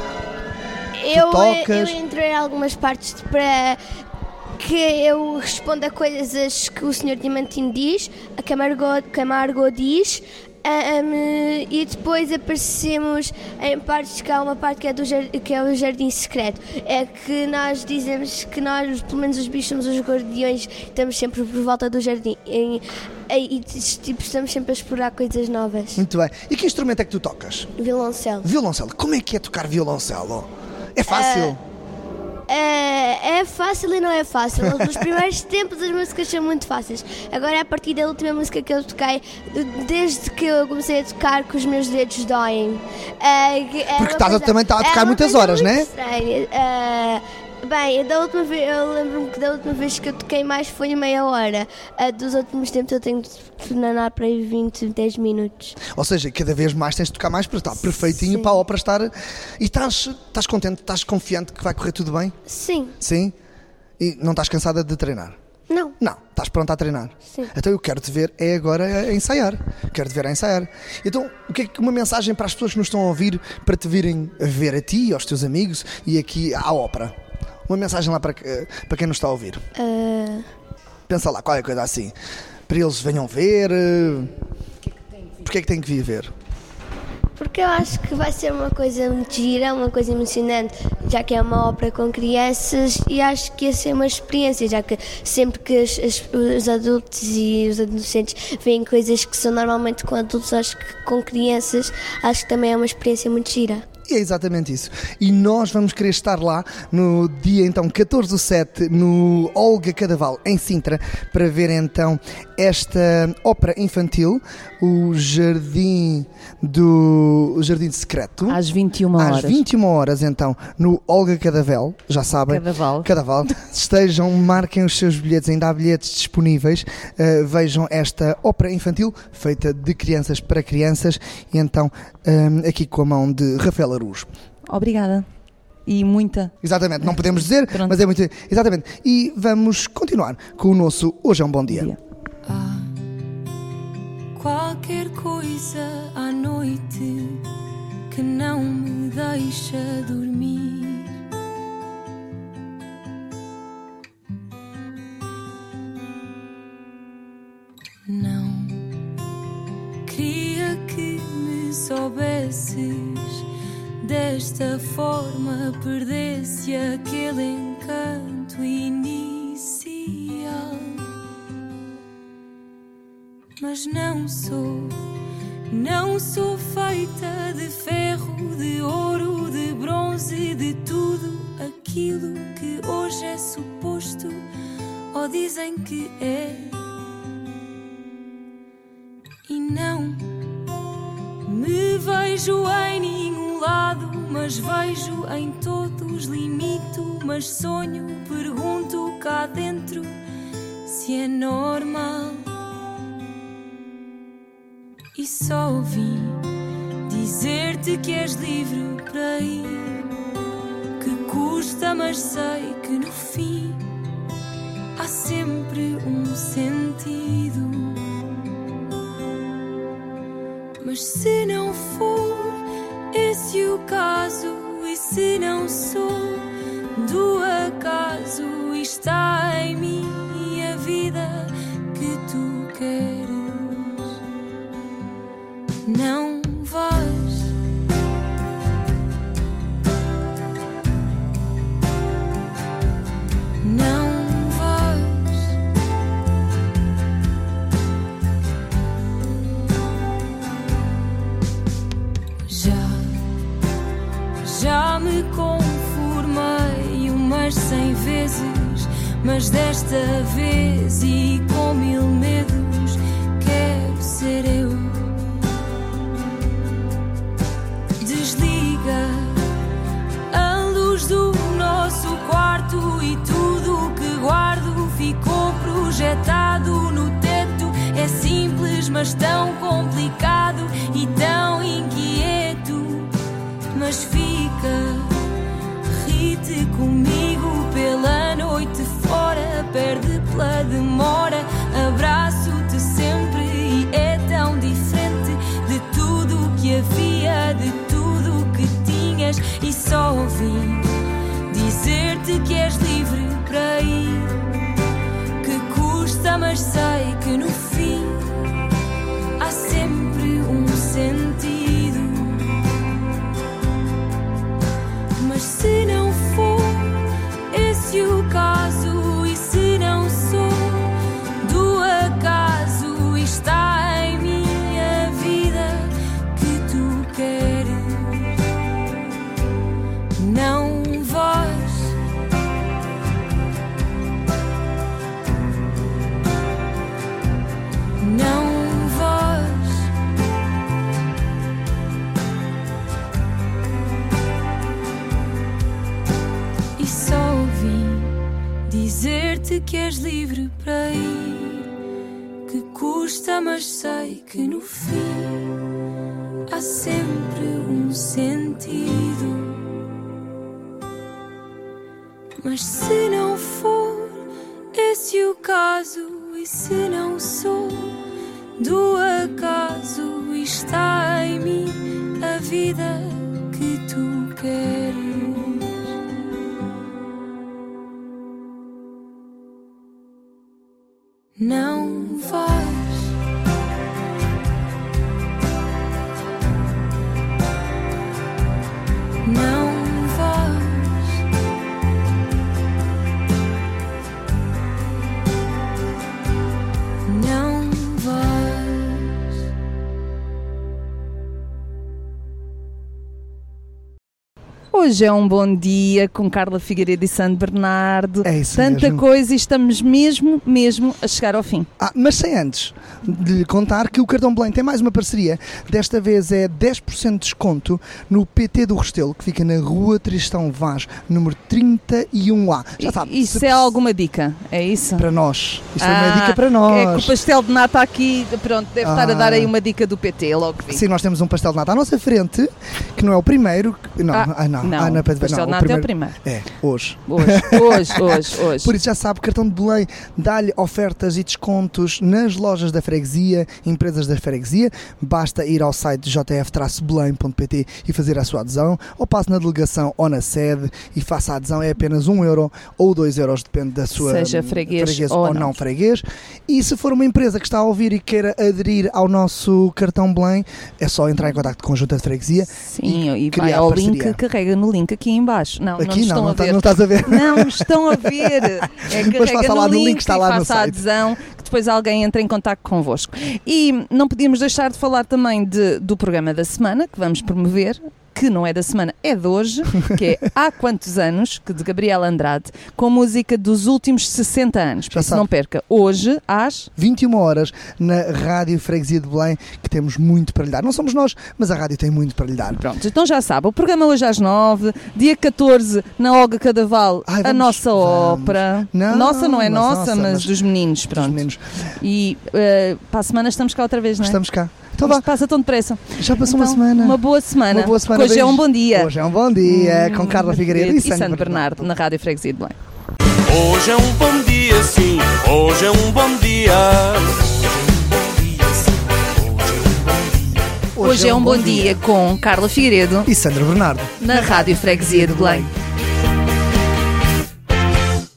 Eu, tu tocas? Eu entrei em algumas partes para que eu responda a coisas que o senhor Diamantino diz, a que a Margot, que a Margot diz. Um, e depois aparecemos em partes que há uma parte que é, do, que é o jardim secreto. É que nós dizemos que nós, pelo menos os bichos, somos os guardiões, estamos sempre por volta do jardim e, e, e tipo, estamos sempre a explorar coisas novas. Muito bem. E que instrumento é que tu tocas? Violoncelo. Violoncelo. Como é que é tocar violoncelo? É fácil? Uh... É, é fácil e não é fácil. Nos primeiros tempos as músicas são muito fáceis. Agora, a partir da última música que eu toquei, desde que eu comecei a tocar, que os meus dedos doem. É, é Porque estás a, também está a tocar é muitas horas, não é? É, bem, da última vez, eu lembro-me que da última vez que eu toquei mais foi meia hora. Uh, dos últimos tempos eu tenho de treinar para aí vinte, dez minutos. Ou seja, cada vez mais tens de tocar mais para estar perfeitinho. Sim. Para a ópera estar... E estás, estás contente, estás confiante que vai correr tudo bem? Sim. Sim? E não estás cansada de treinar? Não. Não, estás pronta a treinar? Sim. Então eu quero te ver é agora a ensaiar. Quero te ver a ensaiar. Então, o que é que uma mensagem para as pessoas que nos estão a ouvir para te virem a ver a ti, aos teus amigos e aqui à ópera? Uma mensagem lá para, para quem nos está a ouvir. Uh... Pensa lá, qualquer coisa assim. Para eles venham ver. Porquê é que têm que vir ver? Porque eu acho que vai ser uma coisa muito gira, uma coisa emocionante, já que é uma ópera com crianças, e acho que ia ser uma experiência, já que sempre que as, as, os adultos e os adolescentes veem coisas que são normalmente com adultos, acho que com crianças, acho que também é uma experiência muito gira. E é exatamente isso. E nós vamos querer estar lá no dia então catorze do sete no Olga Cadaval, em Sintra, para ver então esta ópera infantil, o Jardim do o Jardim Secreto. Às vinte e uma horas. Às vinte e uma horas então, no Olga Cadaval, já sabem. Cadaval. Cadaval. Estejam, marquem os seus bilhetes, ainda há bilhetes disponíveis. Uh, vejam esta ópera infantil, feita de crianças para crianças, e então um, aqui com a mão de Rafael Araújo. Obrigada. E muita. Exatamente, não podemos dizer, Pronto. mas é muito. Exatamente. E vamos continuar com o nosso Hoje é um Bom Dia. Dia. Há qualquer coisa à noite que não me deixa dormir. Não queria que me soubesses. Desta forma perdesse aquele encanto inicial. Mas não sou, não sou feita de ferro, de ouro, de bronze, de tudo aquilo que hoje é suposto ou dizem que é. E não me vejo em nenhum lado, mas vejo em todos, limito, mas sonho, pergunto cá dentro se é normal. E só vim dizer-te que és livre para ir, que custa, mas sei que no fim há sempre um sentido. Mas se não for esse o caso, e se não sou do acaso, está em mim a vida que tu queres. Não vais, não vais, já, já me conformei umas cem vezes, mas desta vez e com mil medos quero ser eu. A luz do nosso quarto e tudo o que guardo ficou projetado no teto. É simples, mas tão complicado e tão inquieto. Mas fica, ri-te comigo pela noite fora, perde pela demora, abraço-te sempre e é tão diferente de tudo o que havia, de tudo o que tinhas. E só vim dizer-te que és livre para ir, que custa, mas sei que no fim há sempre um sentido. Mas se não for esse o caso, e se não sou do acaso, está em mim a vida que tu queres. Não vais, não vais, e só vim dizer-te que és livre para ir, que custa, mas sei que no fim há sempre um sentido. Mas se não for esse o caso, e se não sou do acaso, está em mim a vida que tu queres. Não vais. Hoje é um bom dia com Carla Figueiredo e Sandro Bernardo. É isso Tanta mesmo. coisa e estamos mesmo, mesmo a chegar ao fim. Ah, mas sem antes de lhe contar que o Cartão Belém tem mais uma parceria. Desta vez é dez por cento de desconto no P T do Restelo, que fica na Rua Tristão Vaz, número trinta e um A. Já sabe. Isso se- é alguma dica? É isso? Para nós. Isto é Ah, uma dica para É que nós. o pastel de nata aqui, pronto, deve estar a dar Ah. aí uma dica do P T, logo vi. Sim, nós temos um pastel de nata à nossa frente, que não é o primeiro. que- Não, Ah, ah, não, não, ah, não é para o pastel não, de nata é o primeiro. É, hoje. Hoje, hoje, hoje, hoje. Por isso já sabe, o Cartão de Belém dá-lhe ofertas e descontos nas lojas da freguesia, empresas da freguesia. Basta ir ao site j f belém ponto p t e fazer a sua adesão, ou passe na delegação ou na sede e faça a adesão. É apenas um euro ou dois euros, depende da sua Seja freguês ou ou não. não freguês. E se for uma empresa que está a ouvir e queira aderir ao nosso Cartão Belém, é só entrar em contacto com a Junta de Freguesia. Sim, e, vai criar ao parceria. link, carrega no link aqui em baixo. Não, não Aqui nos não, estão não, a tá- ver. não estás a ver. Não estão a ver. É Mas carrega faça no lá no link, link, está e lá no faça a site. adesão, que depois alguém entra em contacto convosco. E não podíamos deixar de falar também de, do programa da semana, que vamos promover, que não é da semana, é de hoje, que é Há Quantos Anos, que de Gabriela Andrade, com música dos últimos sessenta anos. Por Já isso sabe. não perca, hoje às... vinte e uma horas na Rádio Freguesia de Belém, que temos muito para lhe dar. Não somos nós, mas a rádio tem muito para lhe dar. Pronto, então já sabe, o programa hoje às nove, dia catorze, na Olga Cadaval, Ai, a vamos, nossa vamos. ópera. Não, nossa não é mas nossa, nossa, mas, mas dos meninos, Dos pronto. meninos. E eh, para a semana estamos cá outra vez, não é? Estamos cá. Então Isto vá, passa tão depressa. já passou Então, uma semana. Uma boa semana. Uma boa semana. Hoje é um Beijos. bom dia. Hoje é um bom dia, com Hum, Carla Figueiredo e Sandro Bernardo, na Rádio Freguesia de Belém. Hoje é um bom dia, sim. Hoje é um bom dia. Hoje é um bom dia com Carla Figueiredo e Sandro Bernardo. na Rádio Freguesia de Belém.